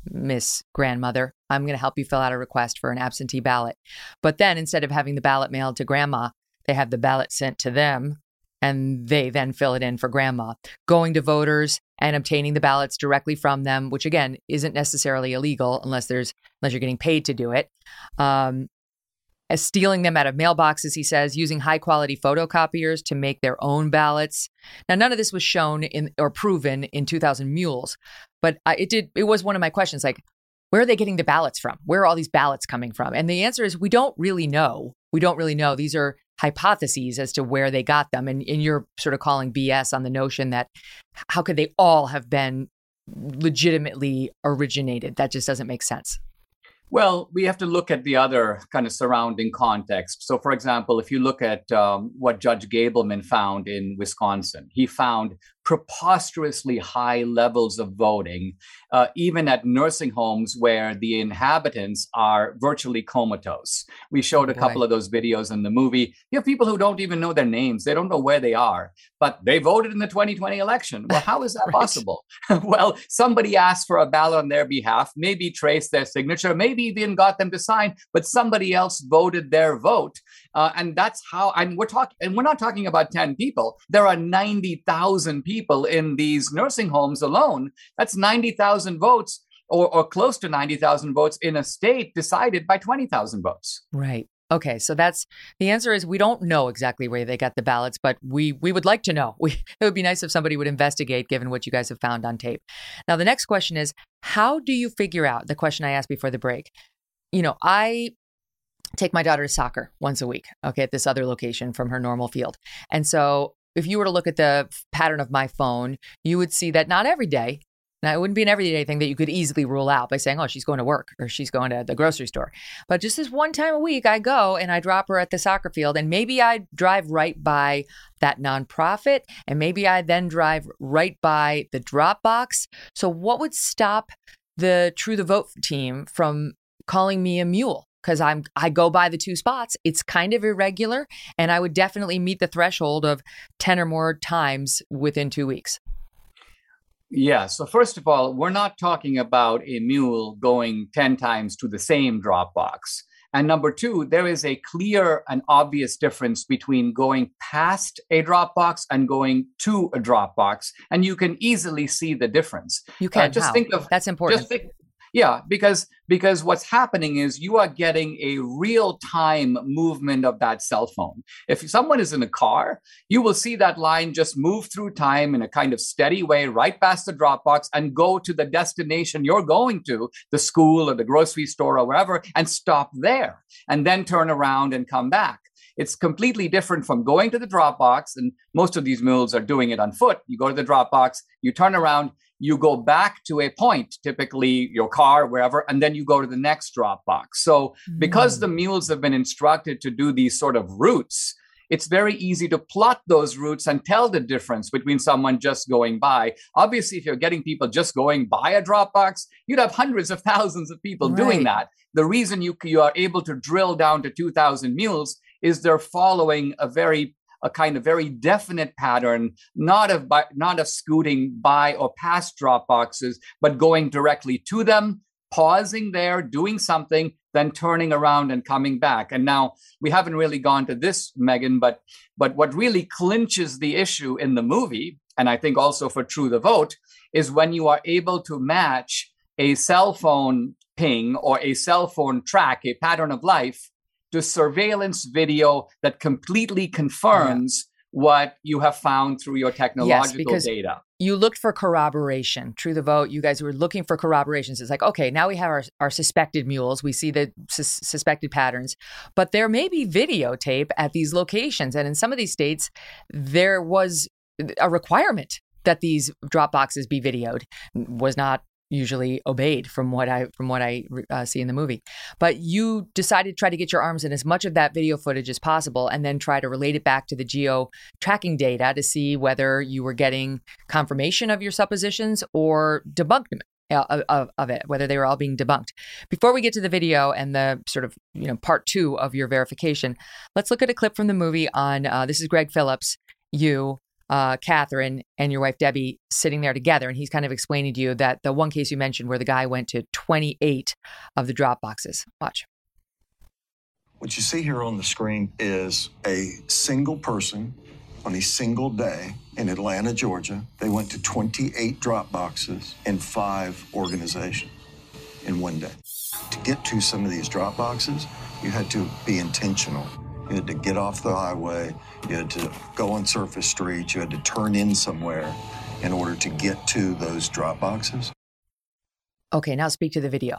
Miss Grandmother, I'm going to help you fill out a request for an absentee ballot. But then instead of having the ballot mailed to Grandma, they have the ballot sent to them, and they then fill it in for Grandma, going to voters and obtaining the ballots directly from them, which again isn't necessarily illegal unless there's unless you're getting paid to do it. Um, as stealing them out of mailboxes, he says, using high quality photocopiers to make their own ballots. Now, none of this was shown in or proven in two thousand Mules, but I, it did. It was one of my questions, like, where are they getting the ballots from? Where are all these ballots coming from? And the answer is we don't really know. We don't really know. These are hypotheses as to where they got them. And, and you're sort of calling B S on the notion that how could they all have been legitimately originated? That just doesn't make sense. Well, we have to look at the other kind of surrounding context. So, for example, if you look at um, what Judge Gableman found in Wisconsin, he found preposterously high levels of voting, uh, even at nursing homes where the inhabitants are virtually comatose. We showed a couple of those videos in the movie. You have people who don't even know their names. They don't know where they are, but they voted in the twenty twenty election. Well, how is that right. possible? Well, somebody asked for a ballot on their behalf, maybe traced their signature, maybe even got them to sign, but somebody else voted their vote. Uh, and that's how, and we're talking, and we're not talking about ten people. There are ninety thousand people in these nursing homes alone. That's ninety thousand votes or, or close to ninety thousand votes in a state decided by twenty thousand votes. Right. Okay. So that's the answer is we don't know exactly where they got the ballots, but we we would like to know. We, it would be nice if somebody would investigate given what you guys have found on tape. Now, the next question is, how do you figure out the question I asked before the break? You know, I take my daughter to soccer once a week, okay, at this other location from her normal field. And so if you were to look at the pattern of my phone, you would see that not every day, now it wouldn't be an everyday thing that you could easily rule out by saying, oh, she's going to work or she's going to the grocery store. But just this one time a week, I go and I drop her at the soccer field, and maybe I drive right by that nonprofit, and maybe I then drive right by the drop box. So what would stop the True the Vote team from calling me a mule? Because I'm I go by the two spots. It's kind of irregular, and I would definitely meet the threshold of ten or more times within two weeks. Yeah. So first of all, we're not talking about a mule going ten times to the same drop box. And number two, there is a clear and obvious difference between going past a drop box and going to a drop box. And you can easily see the difference. You can. Uh, just How? think of That's important. Just think, Yeah, because because what's happening is you are getting a real-time movement of that cell phone. If someone is in a car, you will see that line just move through time in a kind of steady way right past the drop box and go to the destination you're going to, the school or the grocery store or wherever, and stop there and then turn around and come back. It's completely different from going to the drop box, and most of these mules are doing it on foot. You go to the drop box, you turn around, you go back to a point, typically your car, wherever, and then you go to the next drop box. So because mm. the mules have been instructed to do these sort of routes, it's very easy to plot those routes and tell the difference between someone just going by. Obviously, if you're getting people just going by a drop box, you'd have hundreds of thousands of people right. doing that. The reason you, you are able to drill down to two thousand mules is they're following a very a kind of very definite pattern, not of by, not of scooting by or past drop boxes, but going directly to them, pausing there, doing something, then turning around and coming back. And now we haven't really gone to this, Megan, but but what really clinches the issue in the movie, and I think also for True the Vote, is when you are able to match a cell phone ping or a cell phone track, a pattern of life, to surveillance video that completely confirms yeah. what you have found through your technological yes, because data. You looked for corroboration. True the Vote, you guys were looking for corroborations. It's like, okay, now we have our, our suspected mules. We see the sus- suspected patterns, but there may be videotape at these locations. And in some of these states, there was a requirement that these drop boxes be videoed. Was not usually obeyed from what I from what I uh, see in the movie. But you decided to try to get your arms in as much of that video footage as possible and then try to relate it back to the geo tracking data to see whether you were getting confirmation of your suppositions or debunkment of, of, of it, whether they were all being debunked. Before we get to the video and the sort of, you know, part two of your verification, let's look at a clip from the movie on, uh, this is Greg Phillips, you, uh, Catherine and your wife Debbie sitting there together, and he's kind of explaining to you that the one case you mentioned where the guy went to twenty-eight of the drop boxes. Watch. What you see here on the screen is a single person on a single day in Atlanta, Georgia. They went to twenty-eight drop boxes in five organizations in one day. To get to some of these drop boxes, you had to be intentional. You had to get off the highway, you had to go on surface streets, you had to turn in somewhere in order to get to those drop boxes. Okay, now speak to the video.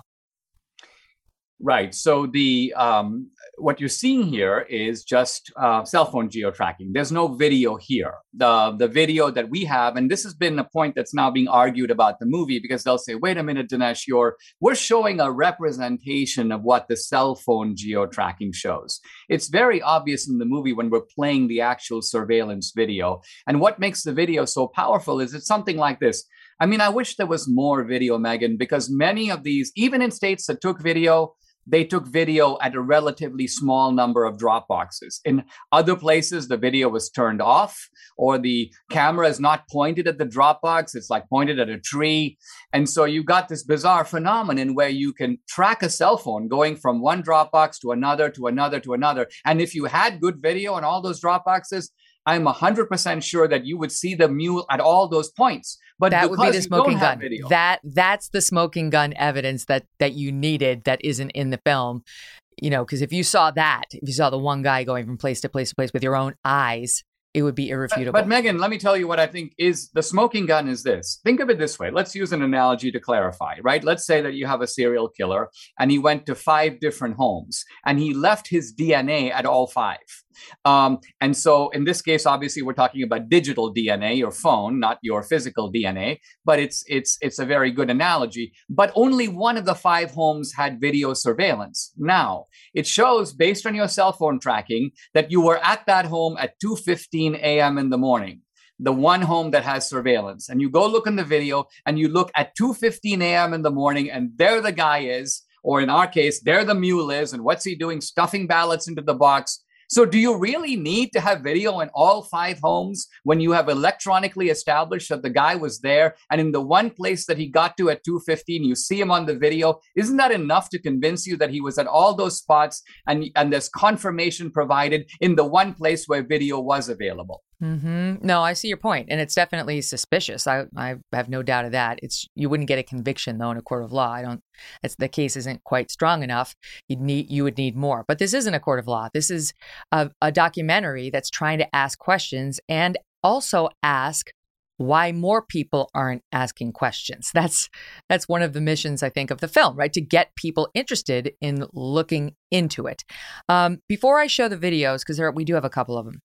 Right. So the um, what you're seeing here is just uh, cell phone geo-tracking. There's no video here. The the video that we have, and this has been a point that's now being argued about the movie, because they'll say, wait a minute, Dinesh, you're, we're showing a representation of what the cell phone geo-tracking shows. It's very obvious in the movie when we're playing the actual surveillance video. And what makes the video so powerful is it's something like this. I mean, I wish there was more video, Megan, because many of these, even in states that took video, they took video at a relatively small number of drop boxes. In other places, the video was turned off, or the camera is not pointed at the drop box. It's like pointed at a tree. And so you got this bizarre phenomenon where you can track a cell phone going from one drop box to another, to another, to another. And if you had good video on all those drop boxes, I'm one hundred percent sure that you would see the mule at all those points. But that would be the smoking gun. Video, that that's the smoking gun evidence that that you needed that isn't in the film. You know, because if you saw that, if you saw the one guy going from place to place to place with your own eyes, it would be irrefutable. But, but Megan, let me tell you what I think is the smoking gun is this. Think of it this way. Let's use an analogy to clarify, right? Let's say that you have a serial killer and he went to five different homes and he left his D N A at all five. Um, and so in this case, obviously, we're talking about digital D N A, your phone, not your physical D N A. But it's it's it's a very good analogy. But only one of the five homes had video surveillance. Now, it shows based on your cell phone tracking that you were at that home at two fifteen a.m. in the morning. The one home that has surveillance. And you go look in the video and you look at two fifteen a.m. in the morning, and there the guy is, or in our case, there the mule is. And what's he doing? Stuffing ballots into the box. So do you really need to have video in all five homes when you have electronically established that the guy was there, and in the one place that he got to at two fifteen, you see him on the video? Isn't that enough to convince you that he was at all those spots, and, and there's confirmation provided in the one place where video was available? Mm-hmm. No, I see your point, and it's definitely suspicious. I, I have no doubt of that. It's you wouldn't get a conviction though in a court of law. I don't. It's the case isn't quite strong enough. You'd need you would need more. But this isn't a court of law. This is a, a documentary that's trying to ask questions and also ask why more people aren't asking questions. That's that's one of the missions, I think, of the film, right? To get people interested in looking into it. Um, before I show the videos, because we do have a couple of them.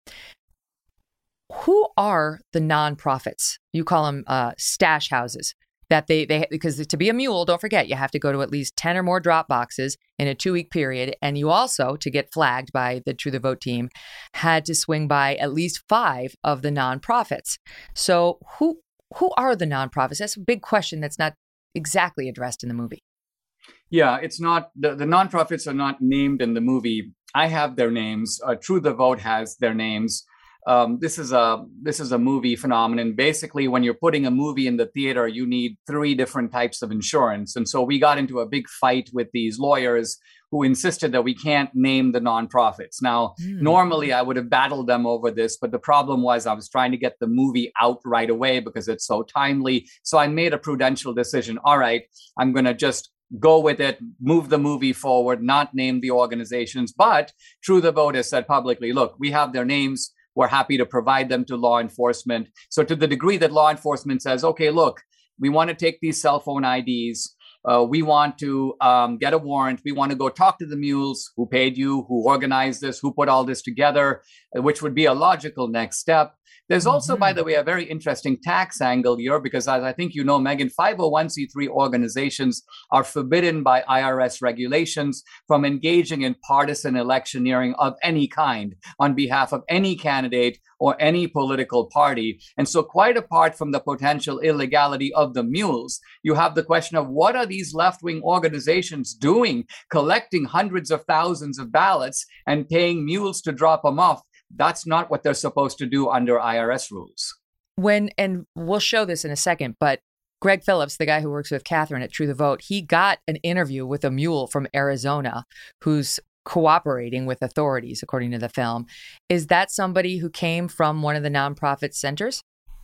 Who are the nonprofits? You call them uh, stash houses. That they they because to be a mule, don't forget, you have to go to at least ten or more drop boxes in a two week period, and you also, to get flagged by the True the Vote team, had to swing by at least five of the nonprofits. So who who are the nonprofits? That's a big question that's not exactly addressed in the movie. Yeah, it's not the, the nonprofits are not named in the movie. I have their names. Uh, True the Vote has their names. Um, this is a this is a movie phenomenon. Basically, when you're putting a movie in the theater, you need three different types of insurance. And so we got into a big fight with these lawyers who insisted that we can't name the nonprofits. Now, mm. normally I would have battled them over this, but the problem was I was trying to get the movie out right away because it's so timely. So I made a prudential decision. All right, I'm going to just go with it, move the movie forward, not name the organizations. But True the Vote has said publicly, look, we have their names. We're happy to provide them to law enforcement. So to the degree that law enforcement says, okay, look, we want to take these cell phone I Ds. Uh, we want to um, get a warrant. We want to go talk to the mules who paid you, who organized this, who put all this together, which would be a logical next step. There's also, mm-hmm. by the way, a very interesting tax angle here, because as I think you know, Megan, five oh one c three organizations are forbidden by I R S regulations from engaging in partisan electioneering of any kind on behalf of any candidate or any political party. And so quite apart from the potential illegality of the mules, you have the question of what are these left-wing organizations doing, collecting hundreds of thousands of ballots and paying mules to drop them off? That's not what they're supposed to do under I R S rules. when, and we'll show this in a second, but Greg Phillips, the guy who works with Catherine at True the Vote, he got an interview with a mule from Arizona who's cooperating with authorities, according to the film. Is that somebody who came from one of the nonprofit centers?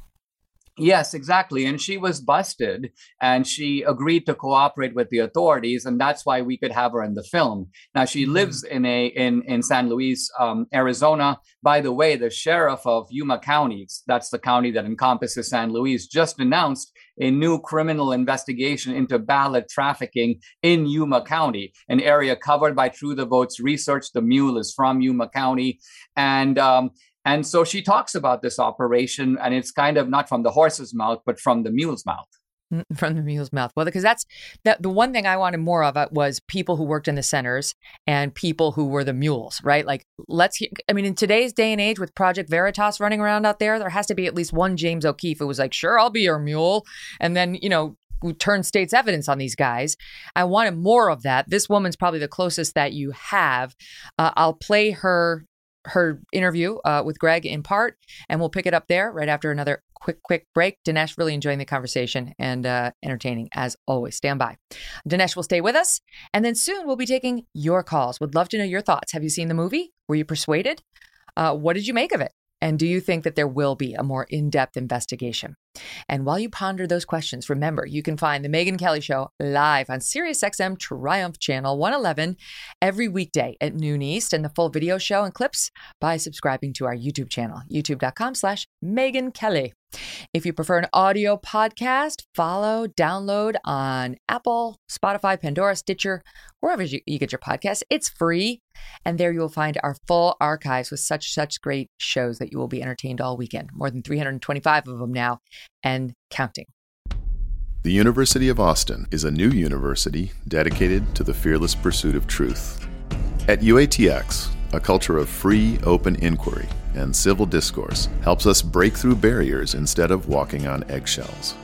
Yes, exactly. And she was busted and she agreed to cooperate with the authorities. And that's why we could have her in the film. Now, she mm-hmm. lives in a in, in San Luis, um, Arizona. By the way, the sheriff of Yuma County, that's the county that encompasses San Luis, just announced a new criminal investigation into ballot trafficking in Yuma County, an area covered by True the Vote's research. The mule is from Yuma County. And um, And so she talks about this operation, and it's kind of not from the horse's mouth, but from the mule's mouth. From the mule's mouth. Well, because that's that. The one thing I wanted more of it was people who worked in the centers and people who were the mules, right? Like, let's, I mean, in today's day and age with Project Veritas running around out there, there has to be at least one James O'Keefe who was like, sure, I'll be your mule. And then, you know, who turned state's evidence on these guys. I wanted more of that. This woman's probably the closest that you have. Uh, I'll play her her interview uh, with Greg in part, and we'll pick it up there right after another quick, quick break. Dinesh, really enjoying the conversation and uh, entertaining as always. Stand by. Dinesh will stay with us, and then soon we'll be taking your calls. Would love to know your thoughts. Have you seen the movie? Were you persuaded? Uh, what did you make of it? And do you think that there will be a more in-depth investigation? And while you ponder those questions, remember, you can find The Megyn Kelly Show live on SiriusXM Triumph Channel one eleven every weekday at noon East, and the full video show and clips by subscribing to our YouTube channel, youtube.com slash Megyn Kelly. If you prefer an audio podcast, follow, download on Apple, Spotify, Pandora, Stitcher, wherever you, you get your podcasts. It's free. And there you will find our full archives with such, such great shows that you will be entertained all weekend. More than three hundred twenty-five of them now and counting. The University of Austin is a new university dedicated to the fearless pursuit of truth. At U A T X, a culture of free, open inquiry and civil discourse helps us break through barriers instead of walking on eggshells.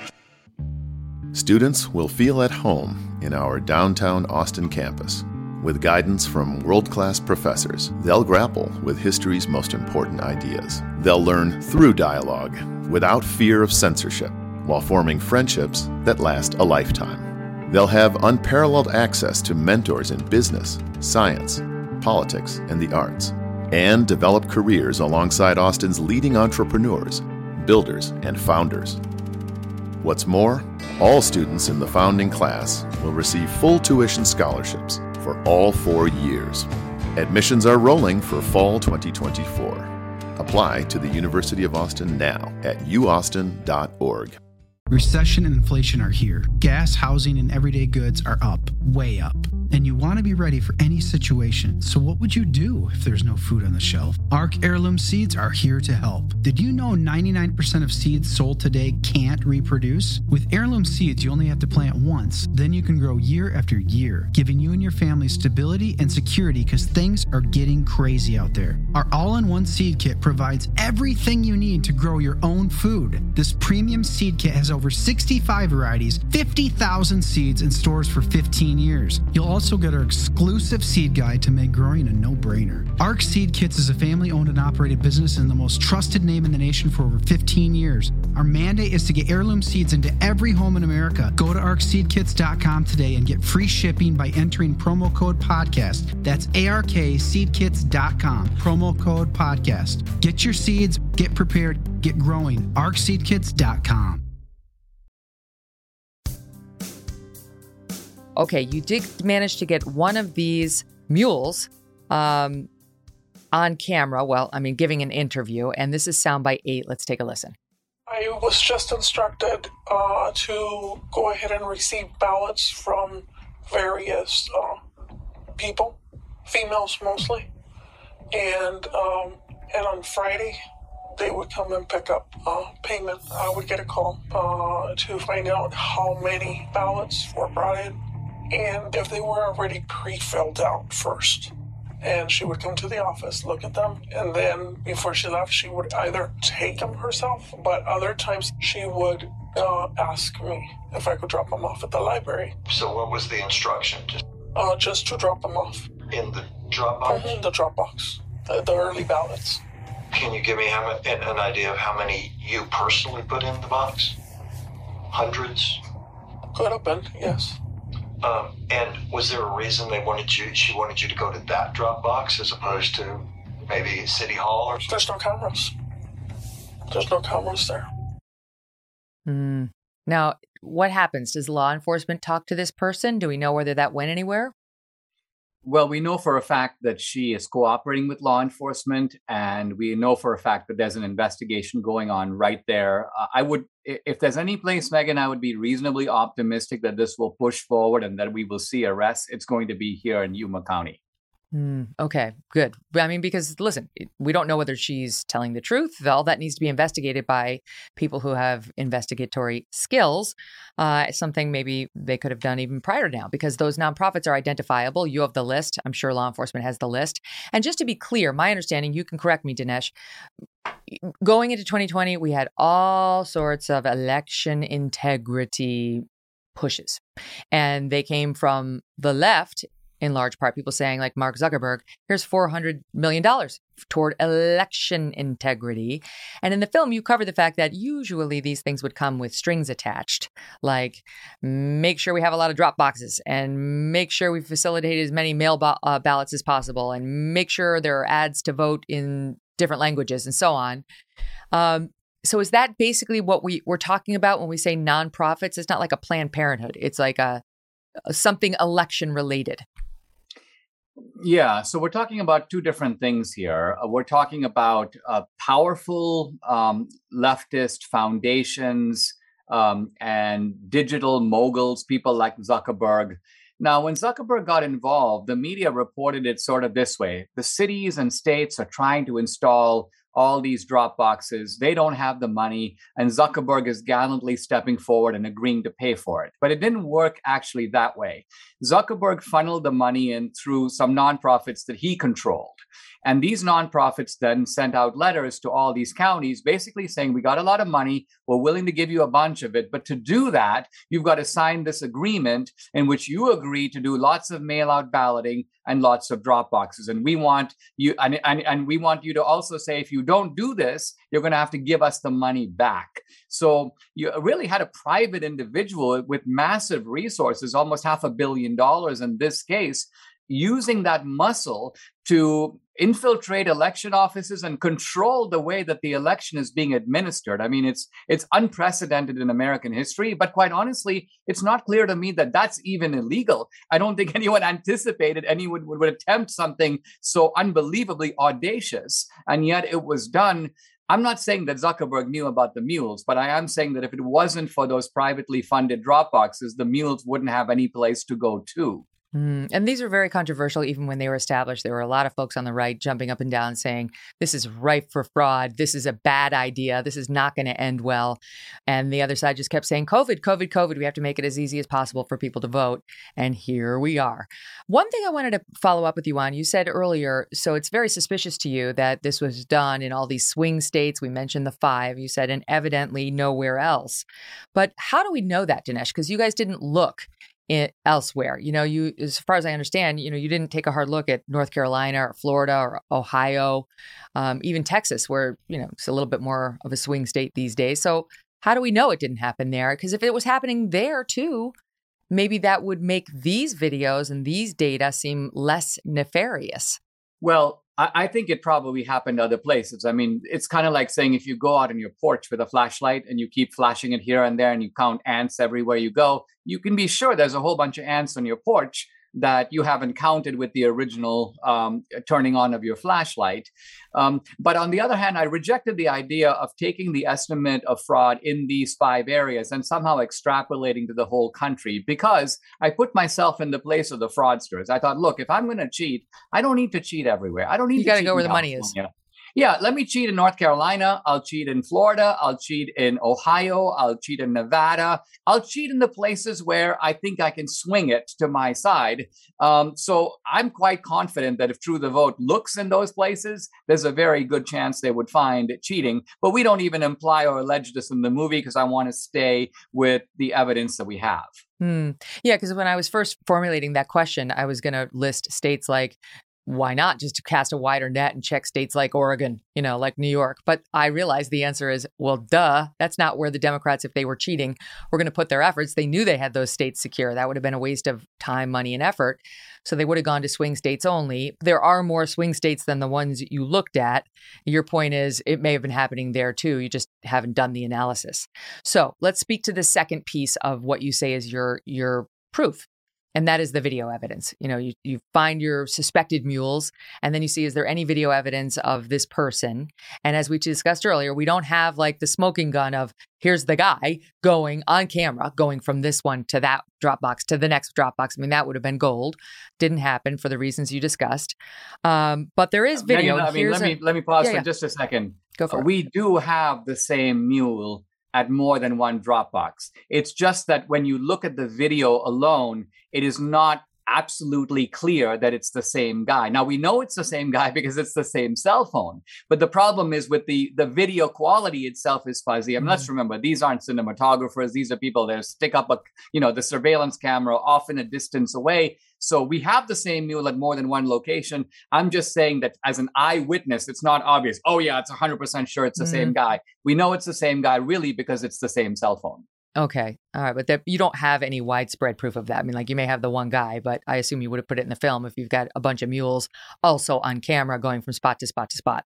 Students will feel at home in our downtown Austin campus. With guidance from world-class professors, they'll grapple with history's most important ideas. They'll learn through dialogue, without fear of censorship, while forming friendships that last a lifetime. They'll have unparalleled access to mentors in business, science, politics, and the arts, and develop careers alongside Austin's leading entrepreneurs, builders, and founders. What's more, all students in the founding class will receive full tuition scholarships for all four years. Admissions are rolling for fall twenty twenty-four. Apply to the University of Austin now at u austin dot org. Recession and inflation are here. Gas, housing, and everyday goods are up, way up. And you want to be ready for any situation. So what would you do if there's no food on the shelf? Arc Heirloom Seeds are here to help. Did you know ninety-nine percent of seeds sold today can't reproduce? With Heirloom Seeds, you only have to plant once. Then you can grow year after year, giving you and your family stability and security because things are getting crazy out there. Our all-in-one seed kit provides everything you need to grow your own food. This premium seed kit has over sixty-five varieties, fifty thousand seeds, and stores for fifteen years. You'll also get our exclusive seed guide to make growing a no-brainer. Arc Seed Kits is a family-owned and operated business and the most trusted name in the nation for over fifteen years. Our mandate is to get heirloom seeds into every home in America. Go to arc seed kits dot com today and get free shipping by entering promo code podcast. That's A R K seed kits dot com, promo code podcast. Get your seeds, get prepared, get growing. arc seed kits dot com. Okay, you did manage to get one of these mules um, on camera. Well, I mean, giving an interview, and this is soundbite eight. Let's take a listen. I was just instructed uh, to go ahead and receive ballots from various uh, people, females mostly, and um, and on Friday they would come and pick up uh, payment. I would get a call uh, to find out how many ballots were brought in and if they were already pre-filled out first. And she would come to the office, look at them, and then before she left, she would either take them herself, but other times she would uh, ask me if I could drop them off at the library. So what was the instruction? Just Uh, just to drop them off. in the drop box? Mhm, the drop box, the, the early ballots. Can you give me how, ma- an, an idea of how many you personally put in the box? Hundreds? Could have been, yes. Um, and was there a reason they wanted you, she wanted you to go to that drop box as opposed to maybe City Hall or something? There's no cameras. There's no cameras there. Mm. Now, what happens? Does law enforcement talk to this person? Do we know whether that went anywhere? Well, we know for a fact that she is cooperating with law enforcement, and we know for a fact that there's an investigation going on right there. Uh, I would, if there's any place, Megan, I would be reasonably optimistic that this will push forward and that we will see arrests. It's going to be here in Yuma County. Mm, okay, good. I mean, because listen, we don't know whether she's telling the truth. All that needs to be investigated by people who have investigatory skills. Uh, something maybe they could have done even prior to now, because those nonprofits are identifiable. You have the list. I'm sure law enforcement has the list. And just to be clear, my understanding, you can correct me, Dinesh, going into twenty twenty, we had all sorts of election integrity pushes. And they came from the left, in large part, people saying, like Mark Zuckerberg, here's four hundred million dollars toward election integrity. And in the film, you cover the fact that usually these things would come with strings attached, like make sure we have a lot of drop boxes and make sure we facilitate as many mail ba- uh, ballots as possible and make sure there are ads to vote in different languages and so on. Um, so is that basically what we, we're talking about when we say nonprofits? It's not like a Planned Parenthood. It's like a, a something election related. Yeah, so we're talking about two different things here. Uh, we're talking about uh, powerful um, leftist foundations um, and digital moguls, people like Zuckerberg. Now, when Zuckerberg got involved, the media reported it sort of this way. The cities and states are trying to install all these drop boxes. They don't have the money, and Zuckerberg is gallantly stepping forward and agreeing to pay for it. But it didn't work actually that way. Zuckerberg funneled the money in through some nonprofits that he controlled. And these nonprofits then sent out letters to all these counties, basically saying, we got a lot of money, we're willing to give you a bunch of it. But to do that, you've got to sign this agreement in which you agree to do lots of mail-out balloting and lots of drop boxes. And we want you, and, and, and we want you to also say, if you don't do this, you're going to have to give us the money back. So you really had a private individual with massive resources, almost half a billion dollars in this case, using that muscle to infiltrate election offices and control the way that the election is being administered. I mean, it's it's unprecedented in American history, but quite honestly, it's not clear to me that that's even illegal. I don't think anyone anticipated anyone would, would attempt something so unbelievably audacious, and yet it was done. I'm not saying that Zuckerberg knew about the mules, but I am saying that if it wasn't for those privately funded drop boxes, the mules wouldn't have any place to go to. Mm. And these were very controversial even when they were established. There were a lot of folks on the right jumping up and down saying, this is ripe for fraud. This is a bad idea. This is not going to end well. And the other side just kept saying, COVID, COVID, COVID. We have to make it as easy as possible for people to vote. And here we are. One thing I wanted to follow up with you on, you said earlier, so it's very suspicious to you that this was done in all these swing states. We mentioned the five, you said, and evidently nowhere else. But how do we know that, Dinesh? Because you guys didn't look It, elsewhere. You know, you, as far as I understand, you know, you didn't take a hard look at North Carolina or Florida or Ohio, um, even Texas, where, you know, it's a little bit more of a swing state these days. So how do we know it didn't happen there? Because if it was happening there too, maybe that would make these videos and these data seem less nefarious. Well, I think it probably happened other places. I mean, it's kind of like saying if you go out on your porch with a flashlight and you keep flashing it here and there and you count ants everywhere you go, you can be sure there's a whole bunch of ants on your porch that you haven't counted with the original um, turning on of your flashlight. Um, but on the other hand, I rejected the idea of taking the estimate of fraud in these five areas and somehow extrapolating to the whole country, because I put myself in the place of the fraudsters. I thought, look, if I'm going to cheat, I don't need to cheat everywhere. I don't need you to gotta cheat go where the California. money is. Yeah, let me cheat in North Carolina. I'll cheat in Florida. I'll cheat in Ohio. I'll cheat in Nevada. I'll cheat in the places where I think I can swing it to my side. Um, so I'm quite confident that if True the Vote looks in those places, there's a very good chance they would find cheating. But we don't even imply or allege this in the movie because I want to stay with the evidence that we have. Hmm. Yeah, because when I was first formulating that question, I was going to list states like why not just cast a wider net and check states like Oregon, you know, like New York? But I realize the answer is, well, duh, that's not where the Democrats, if they were cheating, were going to put their efforts. They knew they had those states secure. That would have been a waste of time, money, and effort. So they would have gone to swing states only. There are more swing states than the ones you looked at. Your point is it may have been happening there too. You just haven't done the analysis. So let's speak to the second piece of what you say is your your proof. And that is the video evidence. You know, you, you find your suspected mules, and then you see, is there any video evidence of this person? And as we discussed earlier, we don't have like the smoking gun of, here's the guy going on camera, going from this one to that Dropbox to the next Dropbox. I mean, that would have been gold. Didn't happen for the reasons you discussed. Um, but there is video. Megan, I mean, let me, a, let me pause yeah, for yeah. just a second. Go for uh, it. We do have the same mule at more than one Dropbox. It's just that when you look at the video alone, it is not absolutely clear that it's the same guy. Now, we know it's the same guy because it's the same cell phone. But the problem is with the, the video quality itself is fuzzy. I mean, mm-hmm. let's remember, these aren't cinematographers. These are people that stick up a, you know, the surveillance camera off in a distance away. So we have the same mule at more than one location. I'm just saying that as an eyewitness, it's not obvious. Oh, yeah, it's one hundred percent sure it's the mm-hmm. same guy. We know it's the same guy really because it's the same cell phone. Okay. All right. But that, you don't have any widespread proof of that. I mean, like you may have the one guy, but I assume you would have put it in the film if you've got a bunch of mules also on camera going from spot to spot to spot.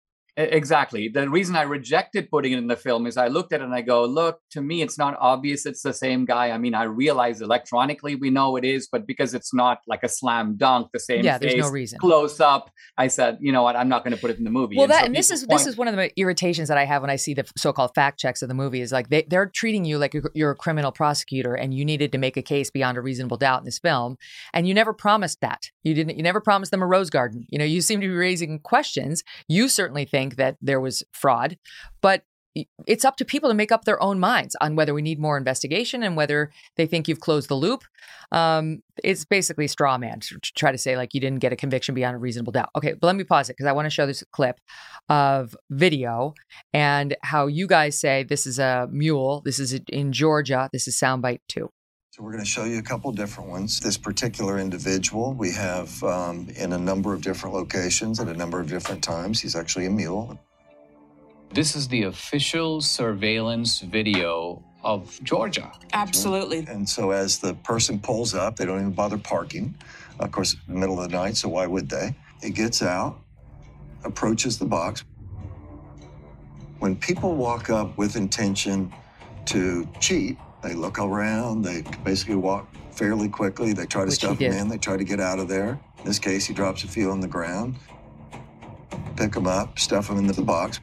Exactly. The reason I rejected putting it in the film is I looked at it and I go, look, to me, it's not obvious it's the same guy. I mean, I realize electronically we know it is, but because it's not like a slam dunk, the same yeah, face, there's no reason. Close up, I said, you know what, I'm not going to put it in the movie. Well, and that so and this is point- this is one of the irritations that I have when I see the so-called fact checks of the movie is like they, they're treating you like you're a criminal prosecutor and you needed to make a case beyond a reasonable doubt in this film. And you never promised that. You didn't. You never promised them a rose garden. You know, you seem to be raising questions. You certainly think that there was fraud, but it's up to people to make up their own minds on whether we need more investigation and whether they think you've closed the loop. Um, it's basically straw man to try to say like you didn't get a conviction beyond a reasonable doubt. Okay, but let me pause it because I want to show this clip of video and how you guys say this is a mule. This is in Georgia. This is soundbite two. So we're going to show you a couple different ones. This particular individual we have um, in a number of different locations at a number of different times. He's actually a mule. This is the official surveillance video of Georgia. Absolutely. And so as the person pulls up, they don't even bother parking. Of course, in the middle of the night, so why would they? It gets out, approaches the box. When people walk up with intention to cheat, they look around, they basically walk fairly quickly. They try to Which stuff him in, they try to get out of there. In this case, he drops a few on the ground, pick them up, stuff them into the box.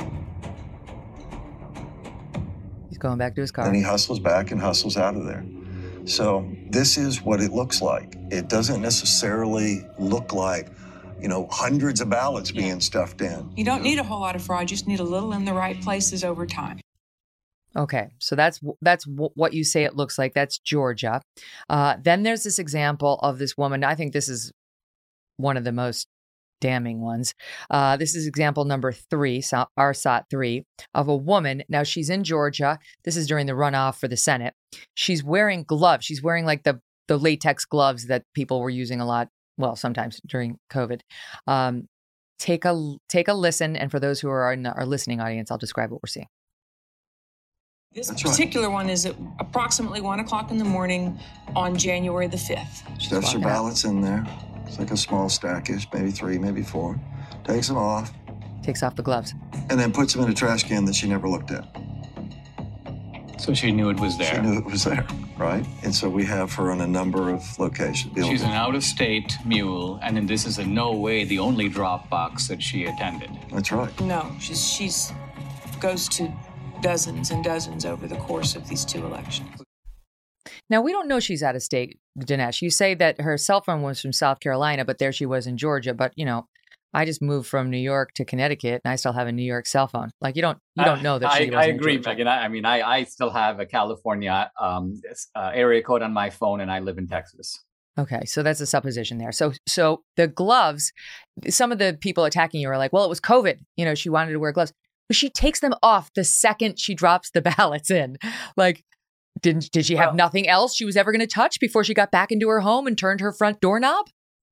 Going back to his car. And he hustles back and hustles out of there. So this is what it looks like. It doesn't necessarily look like, you know, hundreds of ballots yeah. being stuffed in. You don't need a whole lot of fraud. You just need a little in the right places over time. Okay, so that's that's w- what you say it looks like. That's Georgia. Uh, then there's this example of this woman. I think this is one of the most damning ones. Uh, this is example number three, R S O T three, of a woman. Now she's in Georgia. This is during the runoff for the Senate. She's wearing gloves. She's wearing like the, the latex gloves that people were using a lot. Well, sometimes during COVID. Um, take a take a listen. And for those who are in our listening audience, I'll describe what we're seeing. This That's particular right. one is at approximately one o'clock in the morning on January the fifth. Stuffs her ballots in there. It's like a small stackish, maybe three, maybe four. Takes them off. Takes off the gloves. And then puts them in a trash can that she never looked at. So she knew it was there. She knew it was there, right? And so we have her in a number of locations. She's an out-of-state mule, and then this is in no way the only Dropbox that she attended. That's right. No, she's she's goes to dozens and dozens over the course of these two elections. Now, we don't know she's out of state, Dinesh. You say that her cell phone was from South Carolina, but there she was in Georgia. But, you know, I just moved from New York to Connecticut, and I still have a New York cell phone. Like, you don't you don't know that she I, was I in agree, Georgia. Megan. I, I mean, I, I still have a California um, uh, area code on my phone, and I live in Texas. Okay, so that's a supposition there. So so the gloves, some of the people attacking you are like, well, it was COVID. You know, she wanted to wear gloves. But she takes them off the second she drops the ballots in. Like, Didn't did she have well, nothing else she was ever going to touch before she got back into her home and turned her front doorknob?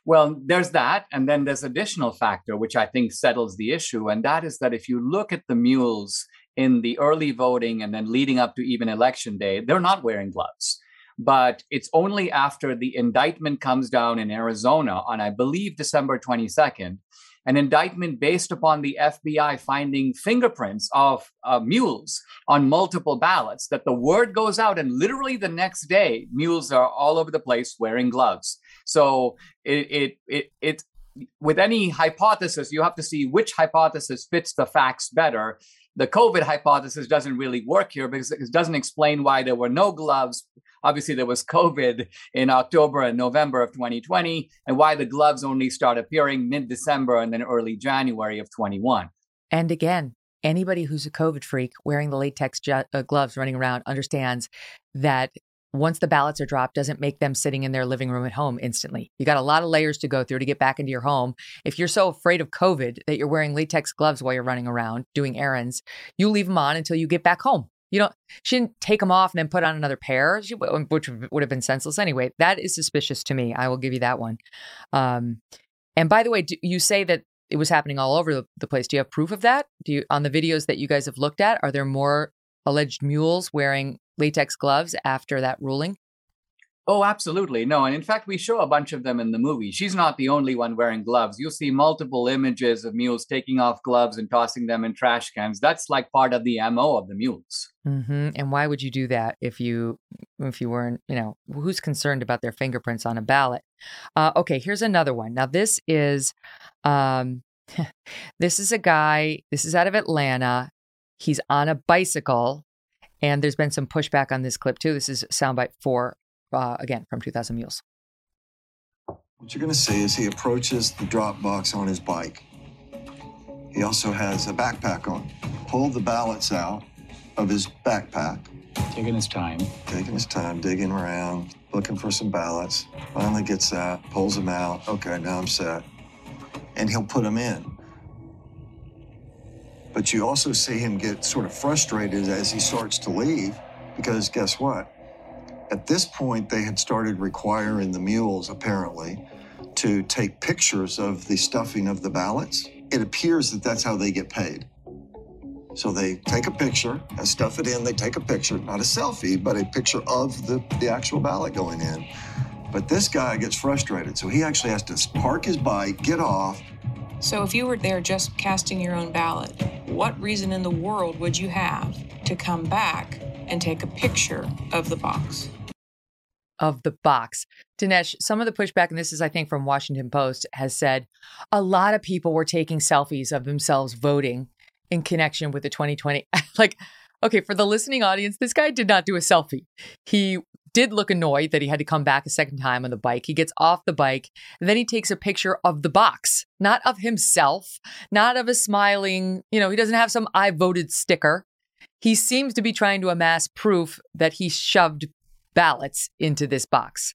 Well, there's that. And then there's additional factor, which I think settles the issue. And that is that if you look at the mules in the early voting and then leading up to even election day, they're not wearing gloves. But it's only after the indictment comes down in Arizona on, I believe, December twenty-second, an indictment based upon the F B I finding fingerprints of uh, mules on multiple ballots, that the word goes out, and literally the next day, mules are all over the place wearing gloves. So it it it, it with any hypothesis, you have to see which hypothesis fits the facts better. The COVID hypothesis doesn't really work here because it doesn't explain why there were no gloves. Obviously, there was COVID in October and November of twenty twenty, and why the gloves only start appearing mid-December and then early January of twenty-one. And again, anybody who's a COVID freak wearing the latex ju- uh, gloves running around understands that once the ballots are dropped, doesn't make them sitting in their living room at home instantly. You got a lot of layers to go through to get back into your home. If you're so afraid of COVID that you're wearing latex gloves while you're running around doing errands, you leave them on until you get back home. You don't, she didn't take them off and then put on another pair, she, which would have been senseless anyway. That is suspicious to me. I will give you that one. Um, and by the way, do you say that it was happening all over the place. Do you have proof of that? Do you, on the videos that you guys have looked at, are there more alleged mules wearing latex gloves after that ruling? Oh, absolutely. No. And in fact, we show a bunch of them in the movie. She's not the only one wearing gloves. You'll see multiple images of mules taking off gloves and tossing them in trash cans. That's like part of the M O of the mules. Mm-hmm. And why would you do that if you if you weren't, you know, who's concerned about their fingerprints on a ballot? Uh, okay, here's another one. Now, this is um, this is a guy, this is out of Atlanta. He's on a bicycle. And there's been some pushback on this clip, too. This is soundbite four. Uh, again, from two thousand Mules. What you're going to see is he approaches the drop box on his bike. He also has a backpack on. Pulled the ballots out of his backpack. Taking his time. Taking his time, digging around, looking for some ballots. Finally gets that, pulls them out. Okay, now I'm set. And he'll put them in. But you also see him get sort of frustrated as he starts to leave, because guess what? At this point, they had started requiring the mules, apparently, to take pictures of the stuffing of the ballots. It appears that that's how they get paid. So they take a picture and stuff it in. They take a picture, not a selfie, but a picture of the, the actual ballot going in. But this guy gets frustrated, so he actually has to park his bike, get off. So if you were there just casting your own ballot, what reason in the world would you have to come back and take a picture of the box? Of the box. Dinesh, some of the pushback, and this is, I think, from Washington Post, has said a lot of people were taking selfies of themselves voting in connection with the twenty twenty. Like, okay, for the listening audience, this guy did not do a selfie. He did look annoyed that he had to come back a second time on the bike. He gets off the bike, and then he takes a picture of the box, not of himself, not of a smiling, you know, he doesn't have some I voted sticker. He seems to be trying to amass proof that he shoved ballots into this box.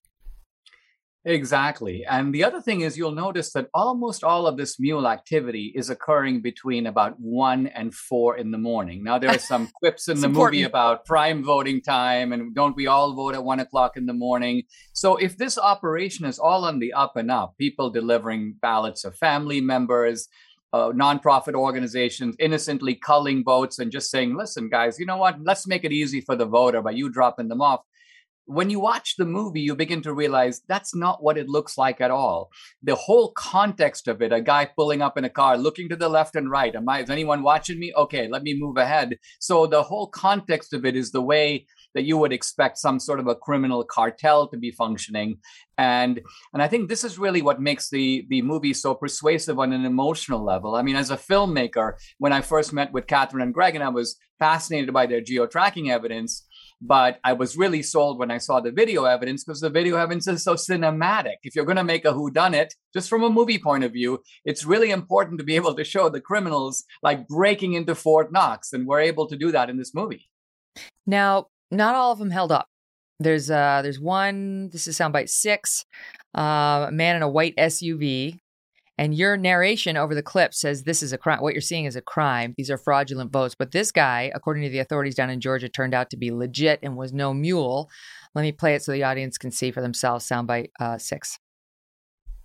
Exactly. And the other thing is, you'll notice that almost all of this mule activity is occurring between about one and four in the morning. Now, there are some quips in the important. movie about prime voting time and don't we all vote at one o'clock in the morning. So if this operation is all on the up and up, people delivering ballots of family members, uh, nonprofit organizations, innocently culling votes and just saying, listen, guys, you know what? Let's make it easy for the voter by you dropping them off. When you watch the movie, you begin to realize that's not what it looks like at all. The whole context of it, a guy pulling up in a car, looking to the left and right. Am I, is anyone watching me? Okay, let me move ahead. So the whole context of it is the way that you would expect some sort of a criminal cartel to be functioning. And and I think this is really what makes the, the movie so persuasive on an emotional level. I mean, as a filmmaker, when I first met with Catherine and Greg, and I was fascinated by their geo-tracking evidence, but I was really sold when I saw the video evidence, because the video evidence is so cinematic. If you're going to make a whodunit, just from a movie point of view, it's really important to be able to show the criminals like breaking into Fort Knox. And we're able to do that in this movie. Now, not all of them held up. There's uh, there's one, this is soundbite six, uh, a man in a white S U V. And your narration over the clip says this is a crime. What you're seeing is a crime. These are fraudulent votes. But this guy, according to the authorities down in Georgia, turned out to be legit and was no mule. Let me play it so the audience can see for themselves. Soundbite uh, six.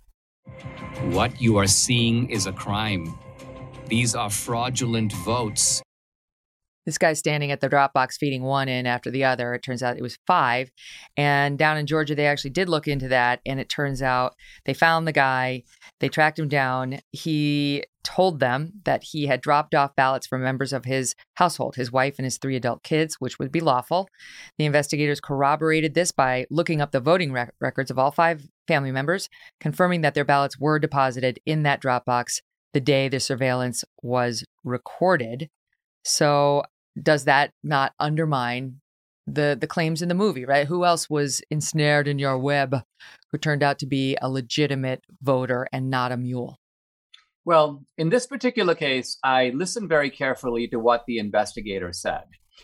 What you are seeing is a crime. These are fraudulent votes. This guy's standing at the drop box feeding one in after the other. It turns out it was five. And down in Georgia, they actually did look into that. And it turns out they found the guy. They tracked him down. He told them that he had dropped off ballots for members of his household, his wife and his three adult kids, which would be lawful. The investigators corroborated this by looking up the voting rec- records of all five family members, confirming that their ballots were deposited in that drop box the day the surveillance was recorded. So does that not undermine the the claims in the movie, right? Who else was ensnared in your web who turned out to be a legitimate voter and not a mule? Well, in this particular case, I listened very carefully to what the investigator said.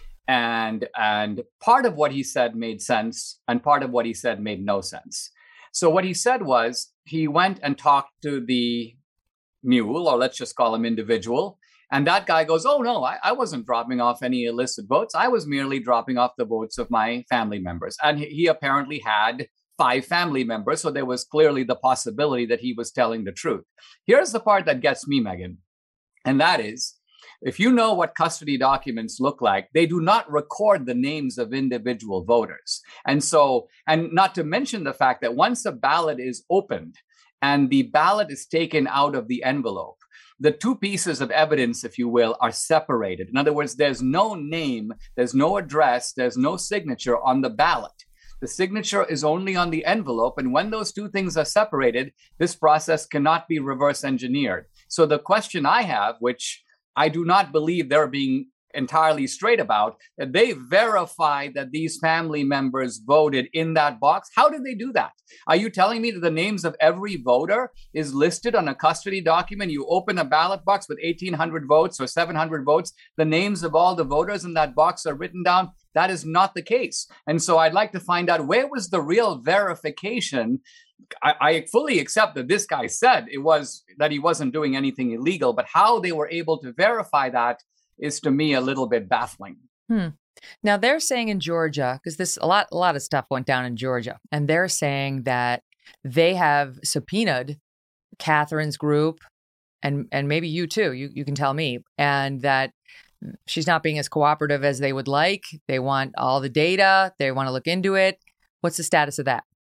And, and part of what he said made sense, and part of what he said made no sense. So what he said was he went and talked to the mule, or let's just call him individual. And that guy goes, oh, no, I, I wasn't dropping off any illicit votes. I was merely dropping off the votes of my family members. And he, he apparently had five family members. So there was clearly the possibility that he was telling the truth. Here's the part that gets me, Megan. And that is, if you know what custody documents look like, they do not record the names of individual voters. And so, and not to mention the fact that once a ballot is opened and the ballot is taken out of the envelope, the two pieces of evidence, if you will, are separated. In other words, there's no name, there's no address, there's no signature on the ballot. The signature is only on the envelope. And when those two things are separated, this process cannot be reverse engineered. So the question I have, which I do not believe they're being entirely straight about, that they verified that these family members voted in that box. How did they do that? Are you telling me that the names of every voter is listed on a custody document? You open a ballot box with eighteen hundred votes or seven hundred votes, the names of all the voters in that box are written down? That is not the case. And so I'd like to find out, where was the real verification? I, I fully accept that this guy said it was that he wasn't doing anything illegal, but how they were able to verify that is to me a little bit baffling. Hmm. Now they're saying in Georgia, because this a lot a lot of stuff went down in Georgia, and they're saying that they have subpoenaed Catherine's group, and and maybe you too. You you can tell me, and that she's not being as cooperative as they would like. They want all the data. They want to look into it. What's the status of that?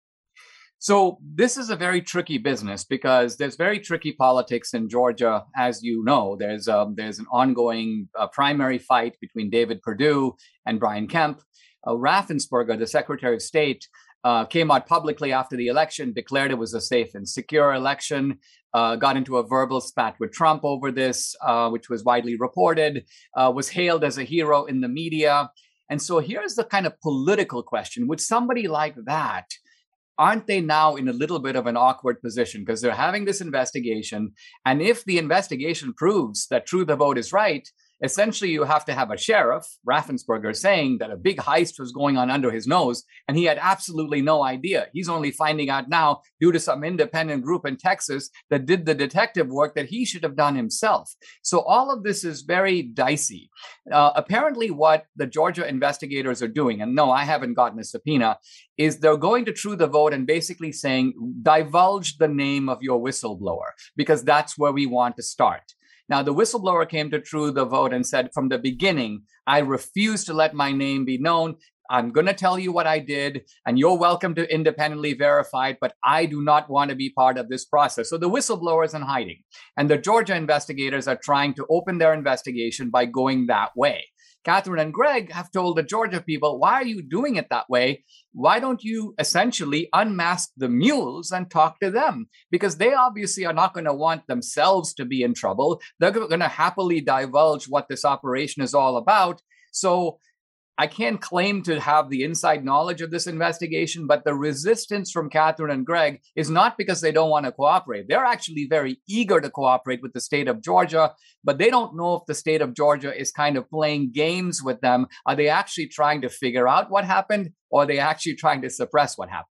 So this is a very tricky business because there's very tricky politics in Georgia. As you know, there's um, there's an ongoing uh, primary fight between David Perdue and Brian Kemp. Uh, Raffensperger, the Secretary of State, uh, came out publicly after the election, declared it was a safe and secure election, uh, got into a verbal spat with Trump over this, uh, which was widely reported, uh, was hailed as a hero in the media. And so here's the kind of political question. Would somebody like that, aren't they now in a little bit of an awkward position because they're having this investigation? And if the investigation proves that True the Vote is right, essentially you have to have a sheriff, Raffensperger, saying that a big heist was going on under his nose, and he had absolutely no idea. He's only finding out now due to some independent group in Texas that did the detective work that he should have done himself. So all of this is very dicey. Uh, apparently what the Georgia investigators are doing, and no, I haven't gotten a subpoena, is they're going to True the Vote and basically saying, divulge the name of your whistleblower, because that's where we want to start. Now, the whistleblower came to True the Vote and said, from the beginning, I refuse to let my name be known. I'm going to tell you what I did, and you're welcome to independently verify it, but I do not want to be part of this process. So the whistleblower is in hiding, and the Georgia investigators are trying to open their investigation by going that way. Catherine and Greg have told the Georgia people, why are you doing it that way? Why don't you essentially unmask the mules and talk to them? Because they obviously are not going to want themselves to be in trouble. They're going to happily divulge what this operation is all about. So I can't claim to have the inside knowledge of this investigation, but the resistance from Catherine and Greg is not because they don't want to cooperate. They're actually very eager to cooperate with the state of Georgia, but they don't know if the state of Georgia is kind of playing games with them. Are they actually trying to figure out what happened, or are they actually trying to suppress what happened?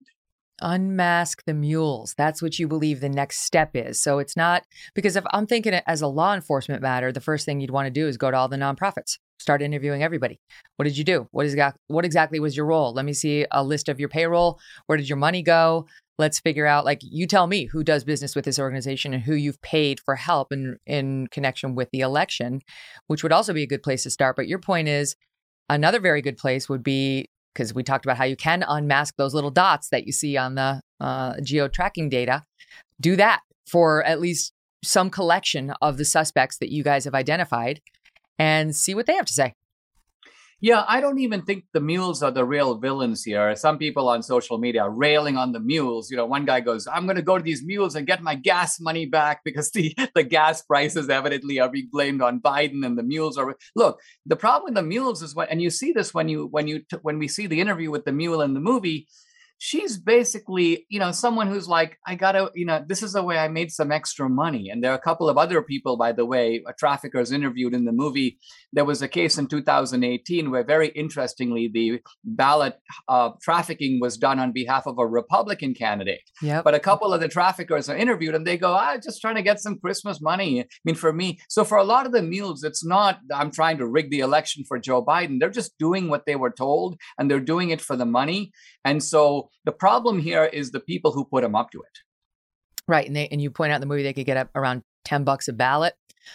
Unmask the mules. That's what you believe the next step is. So it's not, because if I'm thinking it as a law enforcement matter, the first thing you'd want to do is go to all the nonprofits, start interviewing everybody. What did you do? What is what exactly was your role? Let me see a list of your payroll. Where did your money go? let's figure out, like, you tell me who does business with this organization and who you've paid for help in, in connection with the election, which would also be a good place to start. But your point is, another very good place would be, because we talked about how you can unmask those little dots that you see on the uh, geo-tracking data, do that for at least some collection of the suspects that you guys have identified and see what they have to say. Yeah, I don't even think the mules are the real villains here. Some people on social media are railing on the mules. You know, one guy goes, I'm going to go to these mules and get my gas money back because the, the gas prices evidently are being blamed on Biden and the mules are. Look, the problem with the mules is when, and you see this when you when you when we see the interview with the mule in the movie. She's basically, you know, someone who's like, I gotta, you know, this is the way I made some extra money. And there are a couple of other people, by the way, traffickers interviewed in the movie. There was a case in two thousand eighteen where, very interestingly, the ballot uh, trafficking was done on behalf of a Republican candidate. Yep. But a couple of the traffickers are interviewed and they go, I'm just trying to get some Christmas money. I mean, for me. So for a lot of the mules, it's not, I'm trying to rig the election for Joe Biden. They're just doing what they were told and they're doing it for the money. And so the problem here is the people who put them up to it. Right. And they, and you point out in the movie, they could get up around ten bucks a ballot.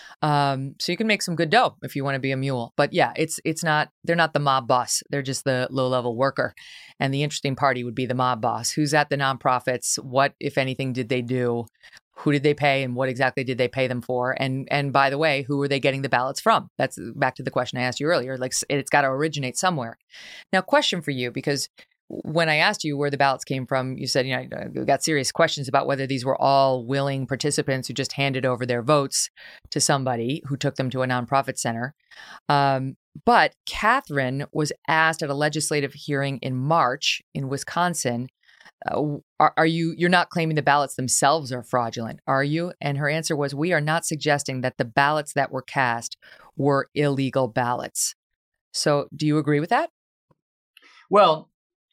Um, so you can make some good dough if you want to be a mule. But yeah, it's it's not, they're not the mob boss. They're just the low level worker. And the interesting party would be the mob boss. Who's at the nonprofits? What, if anything, did they do? Who did they pay and what exactly did they pay them for? And and by the way, who are they getting the ballots from? That's back to the question I asked you earlier. Like, it's got to originate somewhere. Now, question for you, because when I asked you where the ballots came from, you said, you know, we got serious questions about whether these were all willing participants who just handed over their votes to somebody who took them to a nonprofit center. Um, but Catherine was asked at a legislative hearing in March in Wisconsin, uh, are, are you, you're not claiming the ballots themselves are fraudulent, are you? And her answer was, we are not suggesting that the ballots that were cast were illegal ballots. So do you agree with that? Well,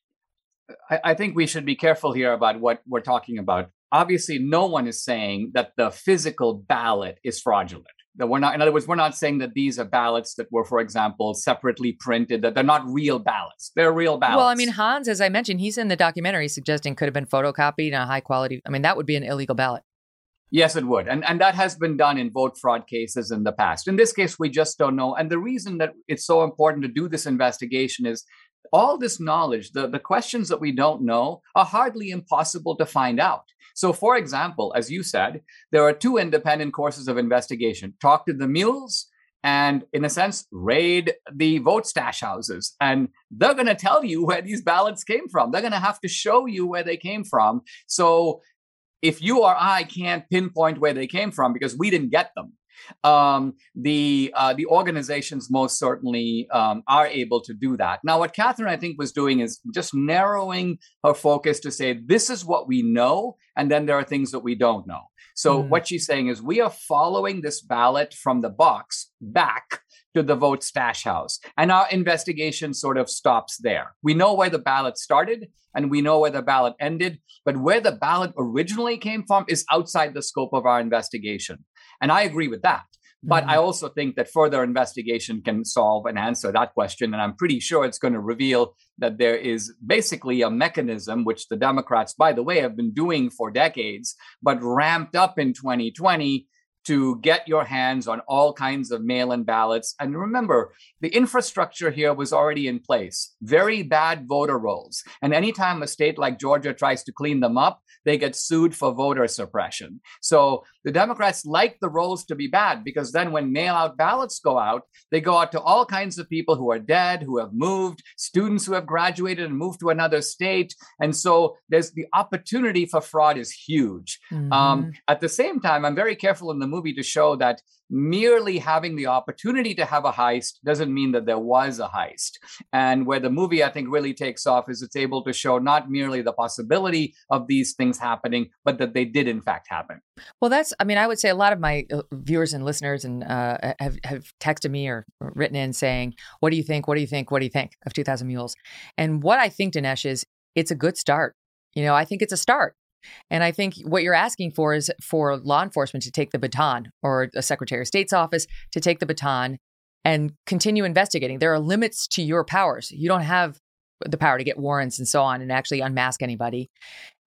I, I think we should be careful here about what we're talking about. Obviously, no one is saying that the physical ballot is fraudulent. That we're not, in other words, we're not saying that these are ballots that were, for example, separately printed, that they're not real ballots. They're real ballots. Well, I mean, Hans, as I mentioned, he's in the documentary suggesting could have been photocopied in a high quality. I mean, that would be an illegal ballot. Yes, it would. And, and that has been done in vote fraud cases in the past. In this case, we just don't know. And the reason that it's so important to do this investigation is all this knowledge, the, the questions that we don't know are hardly impossible to find out. So, for example, as you said, there are two independent courses of investigation. Talk to the mules and, in a sense, raid the vote stash houses. And they're going to tell you where these ballots came from. They're going to have to show you where they came from. So if you or I can't pinpoint where they came from because we didn't get them, um, the uh, the organizations most certainly um, are able to do that. Now, what Catherine, I think, was doing is just narrowing her focus to say, this is what we know, and then there are things that we don't know. So mm. what she's saying is we are following this ballot from the box back to the vote stash house. And our investigation sort of stops there. We know where the ballot started and we know where the ballot ended, but where the ballot originally came from is outside the scope of our investigation. And I agree with that. But mm-hmm. I also think that further investigation can solve and answer that question. And I'm pretty sure it's going to reveal that there is basically a mechanism, which the Democrats, by the way, have been doing for decades, but ramped up in twenty twenty to get your hands on all kinds of mail-in ballots. And remember, the infrastructure here was already in place. Very bad voter rolls. And anytime a state like Georgia tries to clean them up, they get sued for voter suppression. So the Democrats like the rolls to be bad because then when mail-out ballots go out, they go out to all kinds of people who are dead, who have moved, students who have graduated and moved to another state. And so there's the opportunity for fraud is huge. Mm-hmm. Um, at the same time, I'm very careful in the movie to show that merely having the opportunity to have a heist doesn't mean that there was a heist. And where the movie, I think, really takes off is it's able to show not merely the possibility of these things happening, but that they did in fact happen. Well, that's, I mean, I would say a lot of my viewers and listeners and uh, have, have texted me or written in saying, what do you think? What do you think? What do you think of two thousand Mules? And what I think, Dinesh, is it's a good start. You know, I think it's a start. And I think what you're asking for is for law enforcement to take the baton, or a Secretary of State's office to take the baton and continue investigating. There are limits to your powers. You don't have the power to get warrants and so on and actually unmask anybody.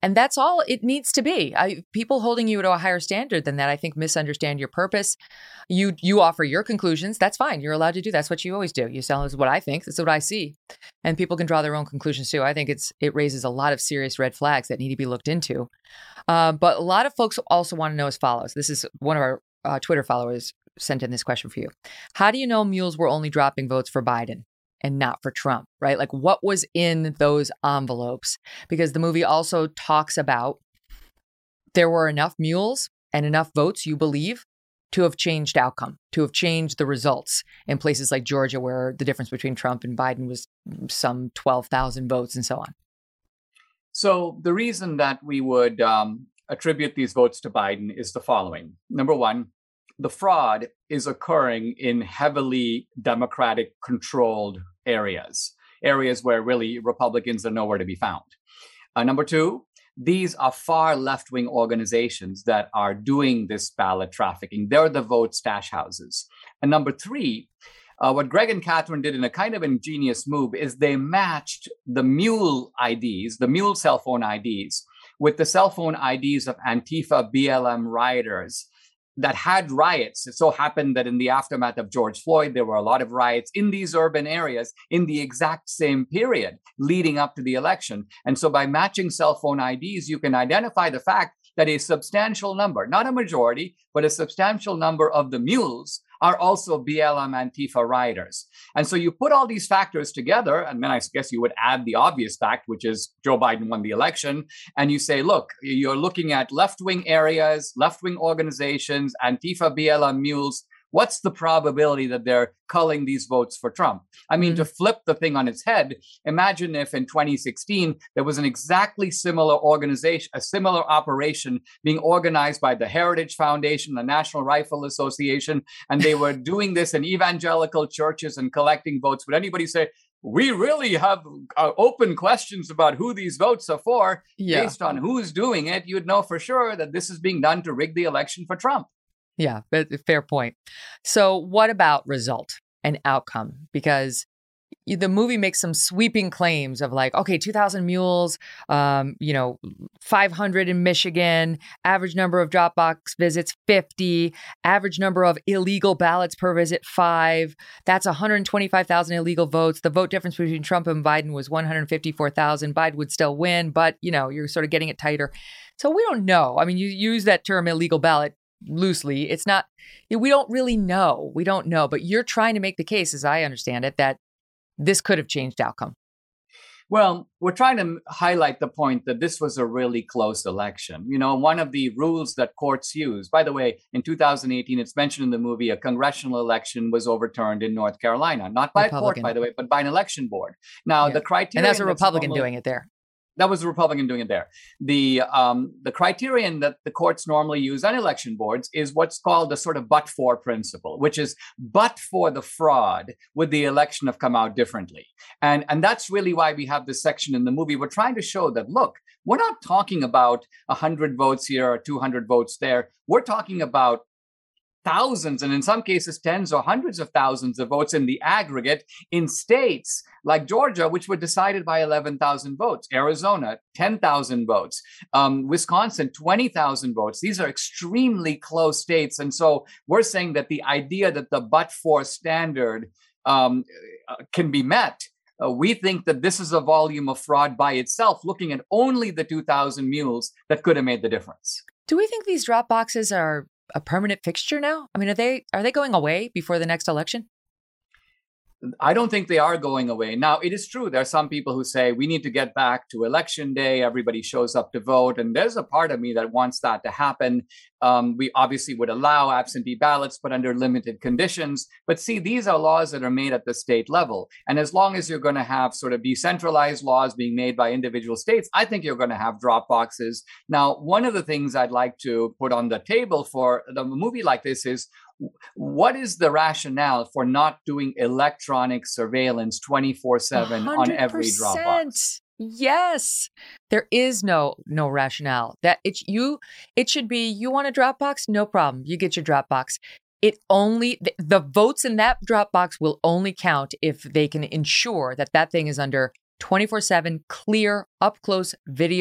And that's all it needs to be. I, people holding you to a higher standard than that, I think, misunderstand your purpose. You you offer your conclusions. That's fine. You're allowed to do. That's what you always do. You tell us what I think. That's what I see. And people can draw their own conclusions too. I think it's it raises a lot of serious red flags that need to be looked into. Uh, but a lot of folks also want to know as follows. This is one of our uh, Twitter followers sent in this question for you. How do you know mules were only dropping votes for Biden and not for Trump, right? Like what was in those envelopes? Because the movie also talks about there were enough mules and enough votes, you believe, to have changed outcome, to have changed the results in places like Georgia, where the difference between Trump and Biden was some twelve thousand votes and so on. So the reason that we would um, attribute these votes to Biden is the following. Number one, the fraud is occurring in heavily Democratic controlled areas, areas where really Republicans are nowhere to be found. Uh, number two, these are far left-wing organizations that are doing this ballot trafficking. They're the vote stash houses. And number three, uh, what Greg and Catherine did in a kind of ingenious move is they matched the mule I Ds, the mule cell phone I Ds, with the cell phone I Ds of Antifa B L M rioters that had riots. It so happened that in the aftermath of George Floyd, there were a lot of riots in these urban areas in the exact same period leading up to the election. And so by matching cell phone I Ds, you can identify the fact that a substantial number, not a majority, but a substantial number of the mules are also B L M Antifa rioters. And so you put all these factors together, and then I guess you would add the obvious fact, which is Joe Biden won the election. And you say, look, you're looking at left-wing areas, left-wing organizations, Antifa B L M mules. What's the probability that they're culling these votes for Trump? I mean, mm-hmm. to flip the thing on its head, imagine if in twenty sixteen, there was an exactly similar organization, a similar operation being organized by the Heritage Foundation, the National Rifle Association, and they were doing this in evangelical churches and collecting votes. Would anybody say, we really have uh, open questions about who these votes are for? Yeah. Based on who's doing it, you'd know for sure that this is being done to rig the election for Trump. Yeah, fair point. So what about result and outcome? Because the movie makes some sweeping claims of like, okay, two thousand mules, um, you know, five hundred in Michigan, average number of Dropbox visits, fifty, average number of illegal ballots per visit, five. That's one hundred twenty-five thousand illegal votes. The vote difference between Trump and Biden was one hundred fifty-four thousand. Biden would still win, but, you know, you're sort of getting it tighter. So we don't know. I mean, you use that term illegal ballot loosely. It's not, we don't really know. We don't know. But you're trying to make the case, as I understand it, that this could have changed outcome. Well, we're trying to highlight the point that this was a really close election. You know, one of the rules that courts use, by the way, in two thousand eighteen, it's mentioned in the movie, a congressional election was overturned in North Carolina, not by Republican. a court, by the way, but by an election board. Now, yeah. the criteria. And that's a Republican normally, doing it there. That was a Republican doing it there. The um, the criterion that the courts normally use on election boards is what's called the sort of but-for principle, which is but for the fraud, would the election have come out differently? And, and that's really why we have this section in the movie. We're trying to show that, look, we're not talking about one hundred votes here or two hundred votes there. We're talking about thousands, and in some cases, tens or hundreds of thousands of votes in the aggregate in states like Georgia, which were decided by eleven thousand votes, Arizona, ten thousand votes, um, Wisconsin, twenty thousand votes. These are extremely close states. And so we're saying that the idea that the but-for standard um, can be met. Uh, we think that this is a volume of fraud by itself, looking at only the two thousand mules that could have made the difference. Do we think these drop boxes are a permanent fixture now? I mean, are they are they going away before the next election? I don't think they are going away. Now, it is true. There are some people who say we need to get back to election day. Everybody shows up to vote. And there's a part of me that wants that to happen. Um, we obviously would allow absentee ballots, but under limited conditions. But see, these are laws that are made at the state level. And as long as you're going to have sort of decentralized laws being made by individual states, I think you're going to have drop boxes. Now, one of the things I'd like to put on the table for the movie like this is, what is the rationale for not doing electronic surveillance twenty-four seven on every drop box? Yes, there is no no rationale. That it you it should be, you want a Dropbox? No problem. You get your Dropbox. It only the, the votes in that Dropbox will only count if they can ensure that that thing is under twenty-four seven clear, up close video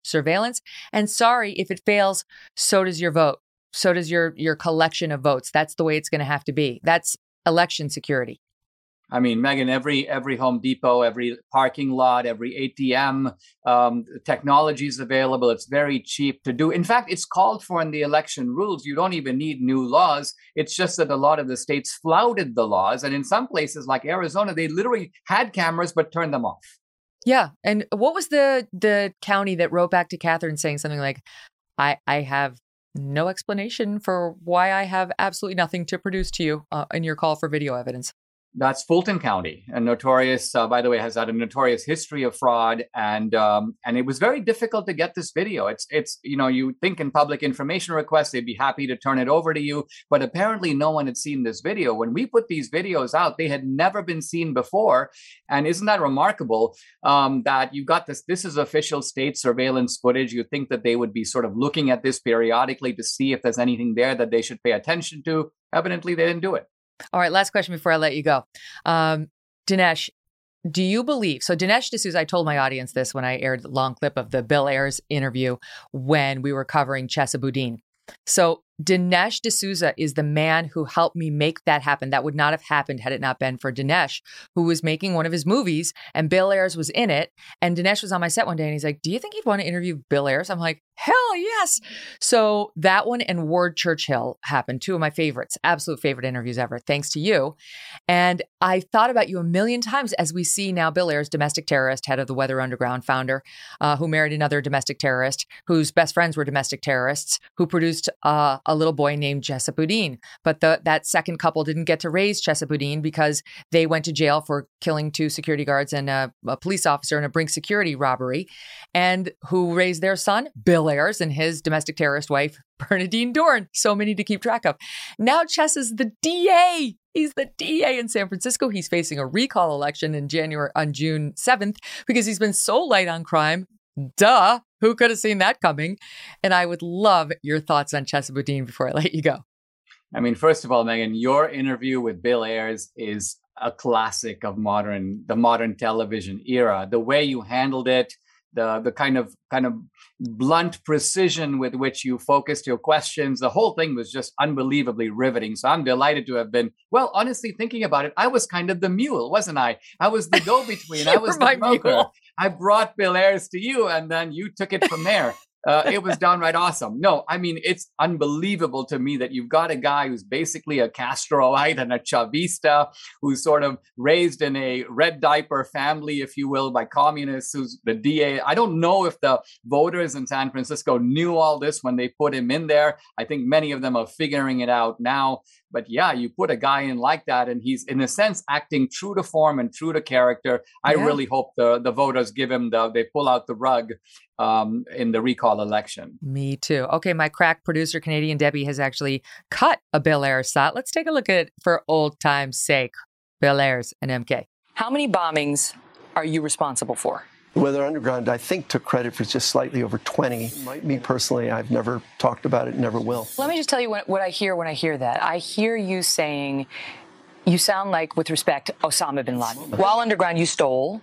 surveillance. And sorry, if it fails, so does your vote. So does your your collection of votes. That's the way it's going to have to be. That's election security. I mean, Megan, every every Home Depot, every parking lot, every A T M, um, technology is available. It's very cheap to do. In fact, it's called for in the election rules. You don't even need new laws. It's just that a lot of the states flouted the laws. And in some places like Arizona, they literally had cameras but turned them off. Yeah. And what was the the county that wrote back to Catherine saying something like, I, I have no explanation for why I have absolutely nothing to produce to you uh, in your call for video evidence? That's Fulton County, a notorious, uh, by the way, has had a notorious history of fraud, and um, and it was very difficult to get this video. It's it's you know you think in public information requests they'd be happy to turn it over to you, but apparently no one had seen this video. When we put these videos out, they had never been seen before, and isn't that remarkable? Um, that you got this? This is official state surveillance footage. You think that they would be sort of looking at this periodically to see if there's anything there that they should pay attention to. Evidently, they didn't do it. All right, last question before I let you go. Um, Dinesh, do you believe, so Dinesh D'Souza, I told my audience this when I aired the long clip of the Bill Ayers interview when we were covering Chesa Boudin. So Dinesh D'Souza is the man who helped me make that happen. That would not have happened had it not been for Dinesh, who was making one of his movies and Bill Ayers was in it. And Dinesh was on my set one day and he's like, do you think you'd want to interview Bill Ayers? I'm like, hell yes. So that one and Ward Churchill happened, two of my favorites, absolute favorite interviews ever, thanks to you. And I thought about you a million times as we see now Bill Ayers, domestic terrorist, head of the Weather Underground founder, uh, who married another domestic terrorist, whose best friends were domestic terrorists, who produced uh, a little boy named Chesa Boudin. But the, that second couple didn't get to raise Chesa Boudin because they went to jail for killing two security guards and a, a police officer in a Brink security robbery. And who raised their son? Bill Ayers and his domestic terrorist wife, Bernadine Dorn. So many to keep track of. Now Chesa's the D A. He's the D A in San Francisco. He's facing a recall election in January on June seventh because he's been so light on crime. Duh. Who could have seen that coming? And I would love your thoughts on Chesa Boudin before I let you go. I mean, first of all, Megan, your interview with Bill Ayers is a classic of modern, the modern television era. The way you handled it, the the kind of kind of blunt precision with which you focused your questions, the whole thing was just unbelievably riveting. So I'm delighted to have been, well, honestly, thinking about it, I was kind of the mule, wasn't I? I was the go-between. I was the broker. I brought Bill Ayers to you, and then you took it from there. Uh, it was downright awesome. No, I mean, it's unbelievable to me that you've got a guy who's basically a Castroite and a Chavista, who's sort of raised in a red diaper family, if you will, by communists, who's the D A. I don't know if the voters in San Francisco knew all this when they put him in there. I think many of them are figuring it out now. But yeah, you put a guy in like that, and he's, in a sense, acting true to form and true to character. I yeah. really hope the, the voters give him the, they pull out the rug um, in the recall election. Me too. Okay, my crack producer, Canadian Debbie, has actually cut a Bill Ayers shot. Let's take a look at, for old time's sake, Bill Ayers and M K. How many bombings are you responsible for? Weather Underground, I think, took credit for just slightly over twenty. Me personally, I've never talked about it, never will. Let me just tell you what, what I hear when I hear that. I hear you saying, you sound like, with respect, Osama bin Laden. While underground, you stole,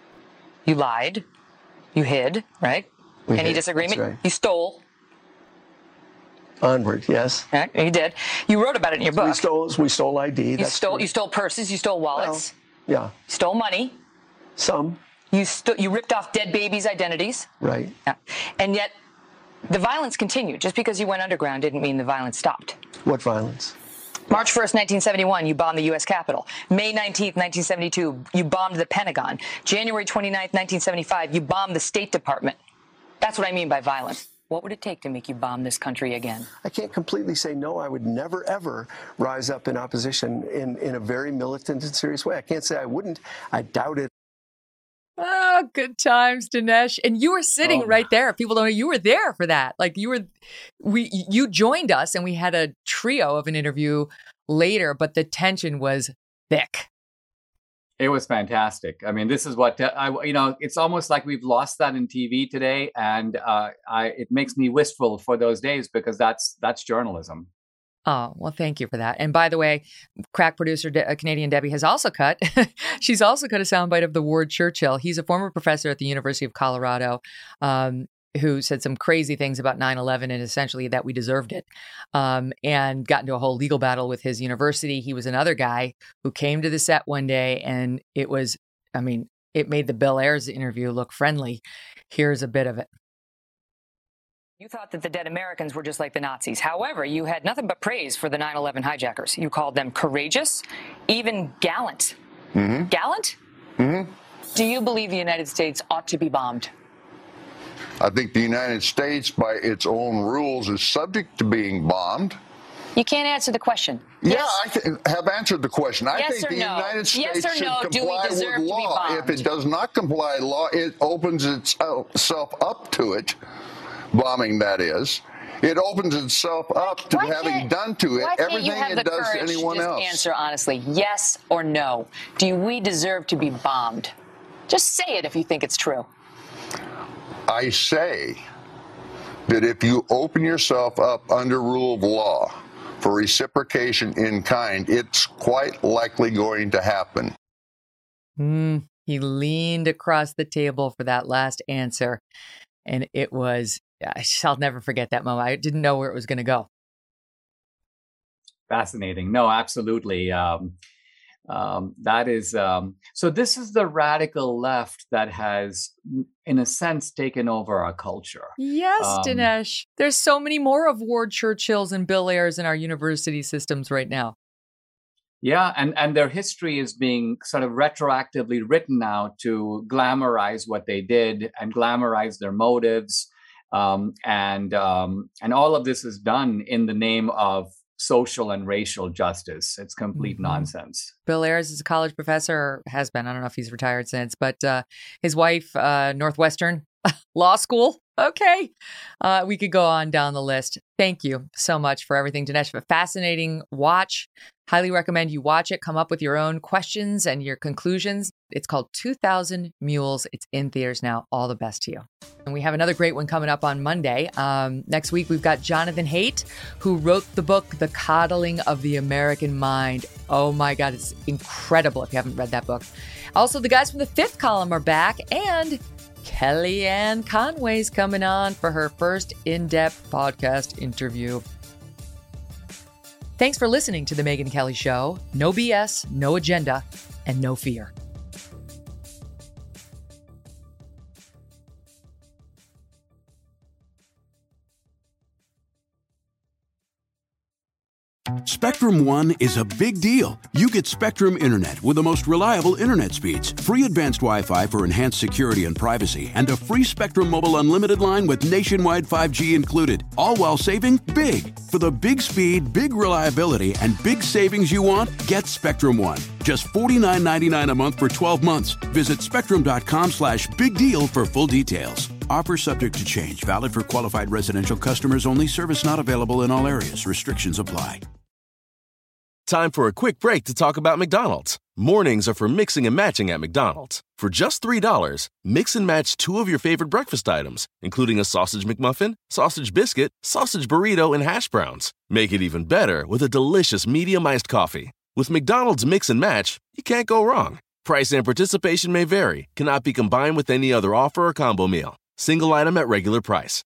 you lied, you hid, right? We Any hid. disagreement? That's right. You stole. Onward, yes. Right, you did. You wrote about it in your book. We stole, we stole I D. You that's stole. true. You stole purses. You stole wallets. Well, yeah. You stole money. Some. You st- you ripped off dead babies' identities. Right. Yeah. And yet, the violence continued. Just because you went underground didn't mean the violence stopped. What violence? March first, nineteen seventy-one, you bombed the U S Capitol. May nineteenth, nineteen seventy-two, you bombed the Pentagon. January twenty-ninth, nineteen seventy-five, you bombed the State Department. That's what I mean by violence. What would it take to make you bomb this country again? I can't completely say no. I would never, ever rise up in opposition in, in a very militant and serious way. I can't say I wouldn't. I doubt it. Oh, good times, Dinesh. And you were sitting oh. right there. People don't know you were there for that. Like you were, we, you joined us and we had a trio of an interview later, but the tension was thick. It was fantastic. I mean, this is what, I, you know, it's almost like we've lost that in T V today. And uh, I, it makes me wistful for those days because that's, that's journalism. Oh, well, thank you for that. And by the way, crack producer, De- Canadian Debbie, has also cut. She's also cut a soundbite of the Ward Churchill. He's a former professor at the University of Colorado. Um, who said some crazy things about nine eleven and essentially that we deserved it, um, and got into a whole legal battle with his university. He was another guy who came to the set one day, and it was, I mean, it made the Bill Ayers interview look friendly. Here's a bit of it. You thought that the dead Americans were just like the Nazis. However, you had nothing but praise for the nine eleven hijackers. You called them courageous, even gallant. Mm-hmm. Gallant? Mm-hmm. Do you believe the United States ought to be bombed? I think the United States, by its own rules, is subject to being bombed. You can't answer the question. Yeah, Yes. I th- have answered the question. I Yes think or the no? United States Yes or should no, do we comply deserve to with be law. If bombed? it does not comply law, it opens itself up to it, bombing that is. It opens itself up to Why having can't- done to it why can't everything you have it the does to courage anyone to just else. Answer honestly, yes or no. Do we deserve to be bombed? Just say it if you think it's true. I say that if you open yourself up under rule of law for reciprocation in kind, it's quite likely going to happen. Mm, he leaned across the table for that last answer, and it was, I'll never forget that moment. I didn't know where it was going to go. Fascinating. No, absolutely. Um, um, that is, um, so this is the radical left that has, in a sense, taken over our culture. Yes, Um, Dinesh. There's so many more of Ward Churchills and Bill Ayers in our university systems right now. Yeah, and, and their history is being sort of retroactively written now to glamorize what they did and glamorize their motives. Um, and um, and all of this is done in the name of social and racial justice. It's complete Mm-hmm. nonsense. Bill Ayers is a college professor, or has been. I don't know if he's retired since, but uh, his wife, uh, Northwestern Law School. Okay. Uh, we could go on down the list. Thank you so much for everything, Dinesh. A fascinating watch. Highly recommend you watch it. Come up with your own questions and your conclusions. It's called two thousand Mules. It's in theaters now. All the best to you. And we have another great one coming up on Monday. Um, next week, we've got Jonathan Haidt, who wrote the book, The Coddling of the American Mind. Oh my God, it's incredible if you haven't read that book. Also, the guys from the Fifth Column are back, and Kellyanne Conway's coming on for her first in-depth podcast interview. Thanks for listening to The Megyn Kelly Show. No B S, no agenda, and no fear. Spectrum One is a big deal. You get Spectrum Internet with the most reliable internet speeds, free advanced Wi-Fi for enhanced security and privacy, and a free Spectrum Mobile unlimited line with nationwide five G included, all while saving big. For the big speed, big reliability, and big savings you want, get Spectrum One. Just forty-nine ninety-nine a month for twelve months. Visit spectrum.com slash big deal for full details. Offer subject to change. Valid for qualified residential customers only. Service not available in all areas. Restrictions apply. Time for a quick break to talk about McDonald's. Mornings are for mixing and matching at McDonald's. For just three dollars, mix and match two of your favorite breakfast items, including a sausage McMuffin, sausage biscuit, sausage burrito, and hash browns. Make it even better with a delicious medium iced coffee. With McDonald's Mix and Match, you can't go wrong. Price and participation may vary, cannot be combined with any other offer or combo meal. Single item at regular price.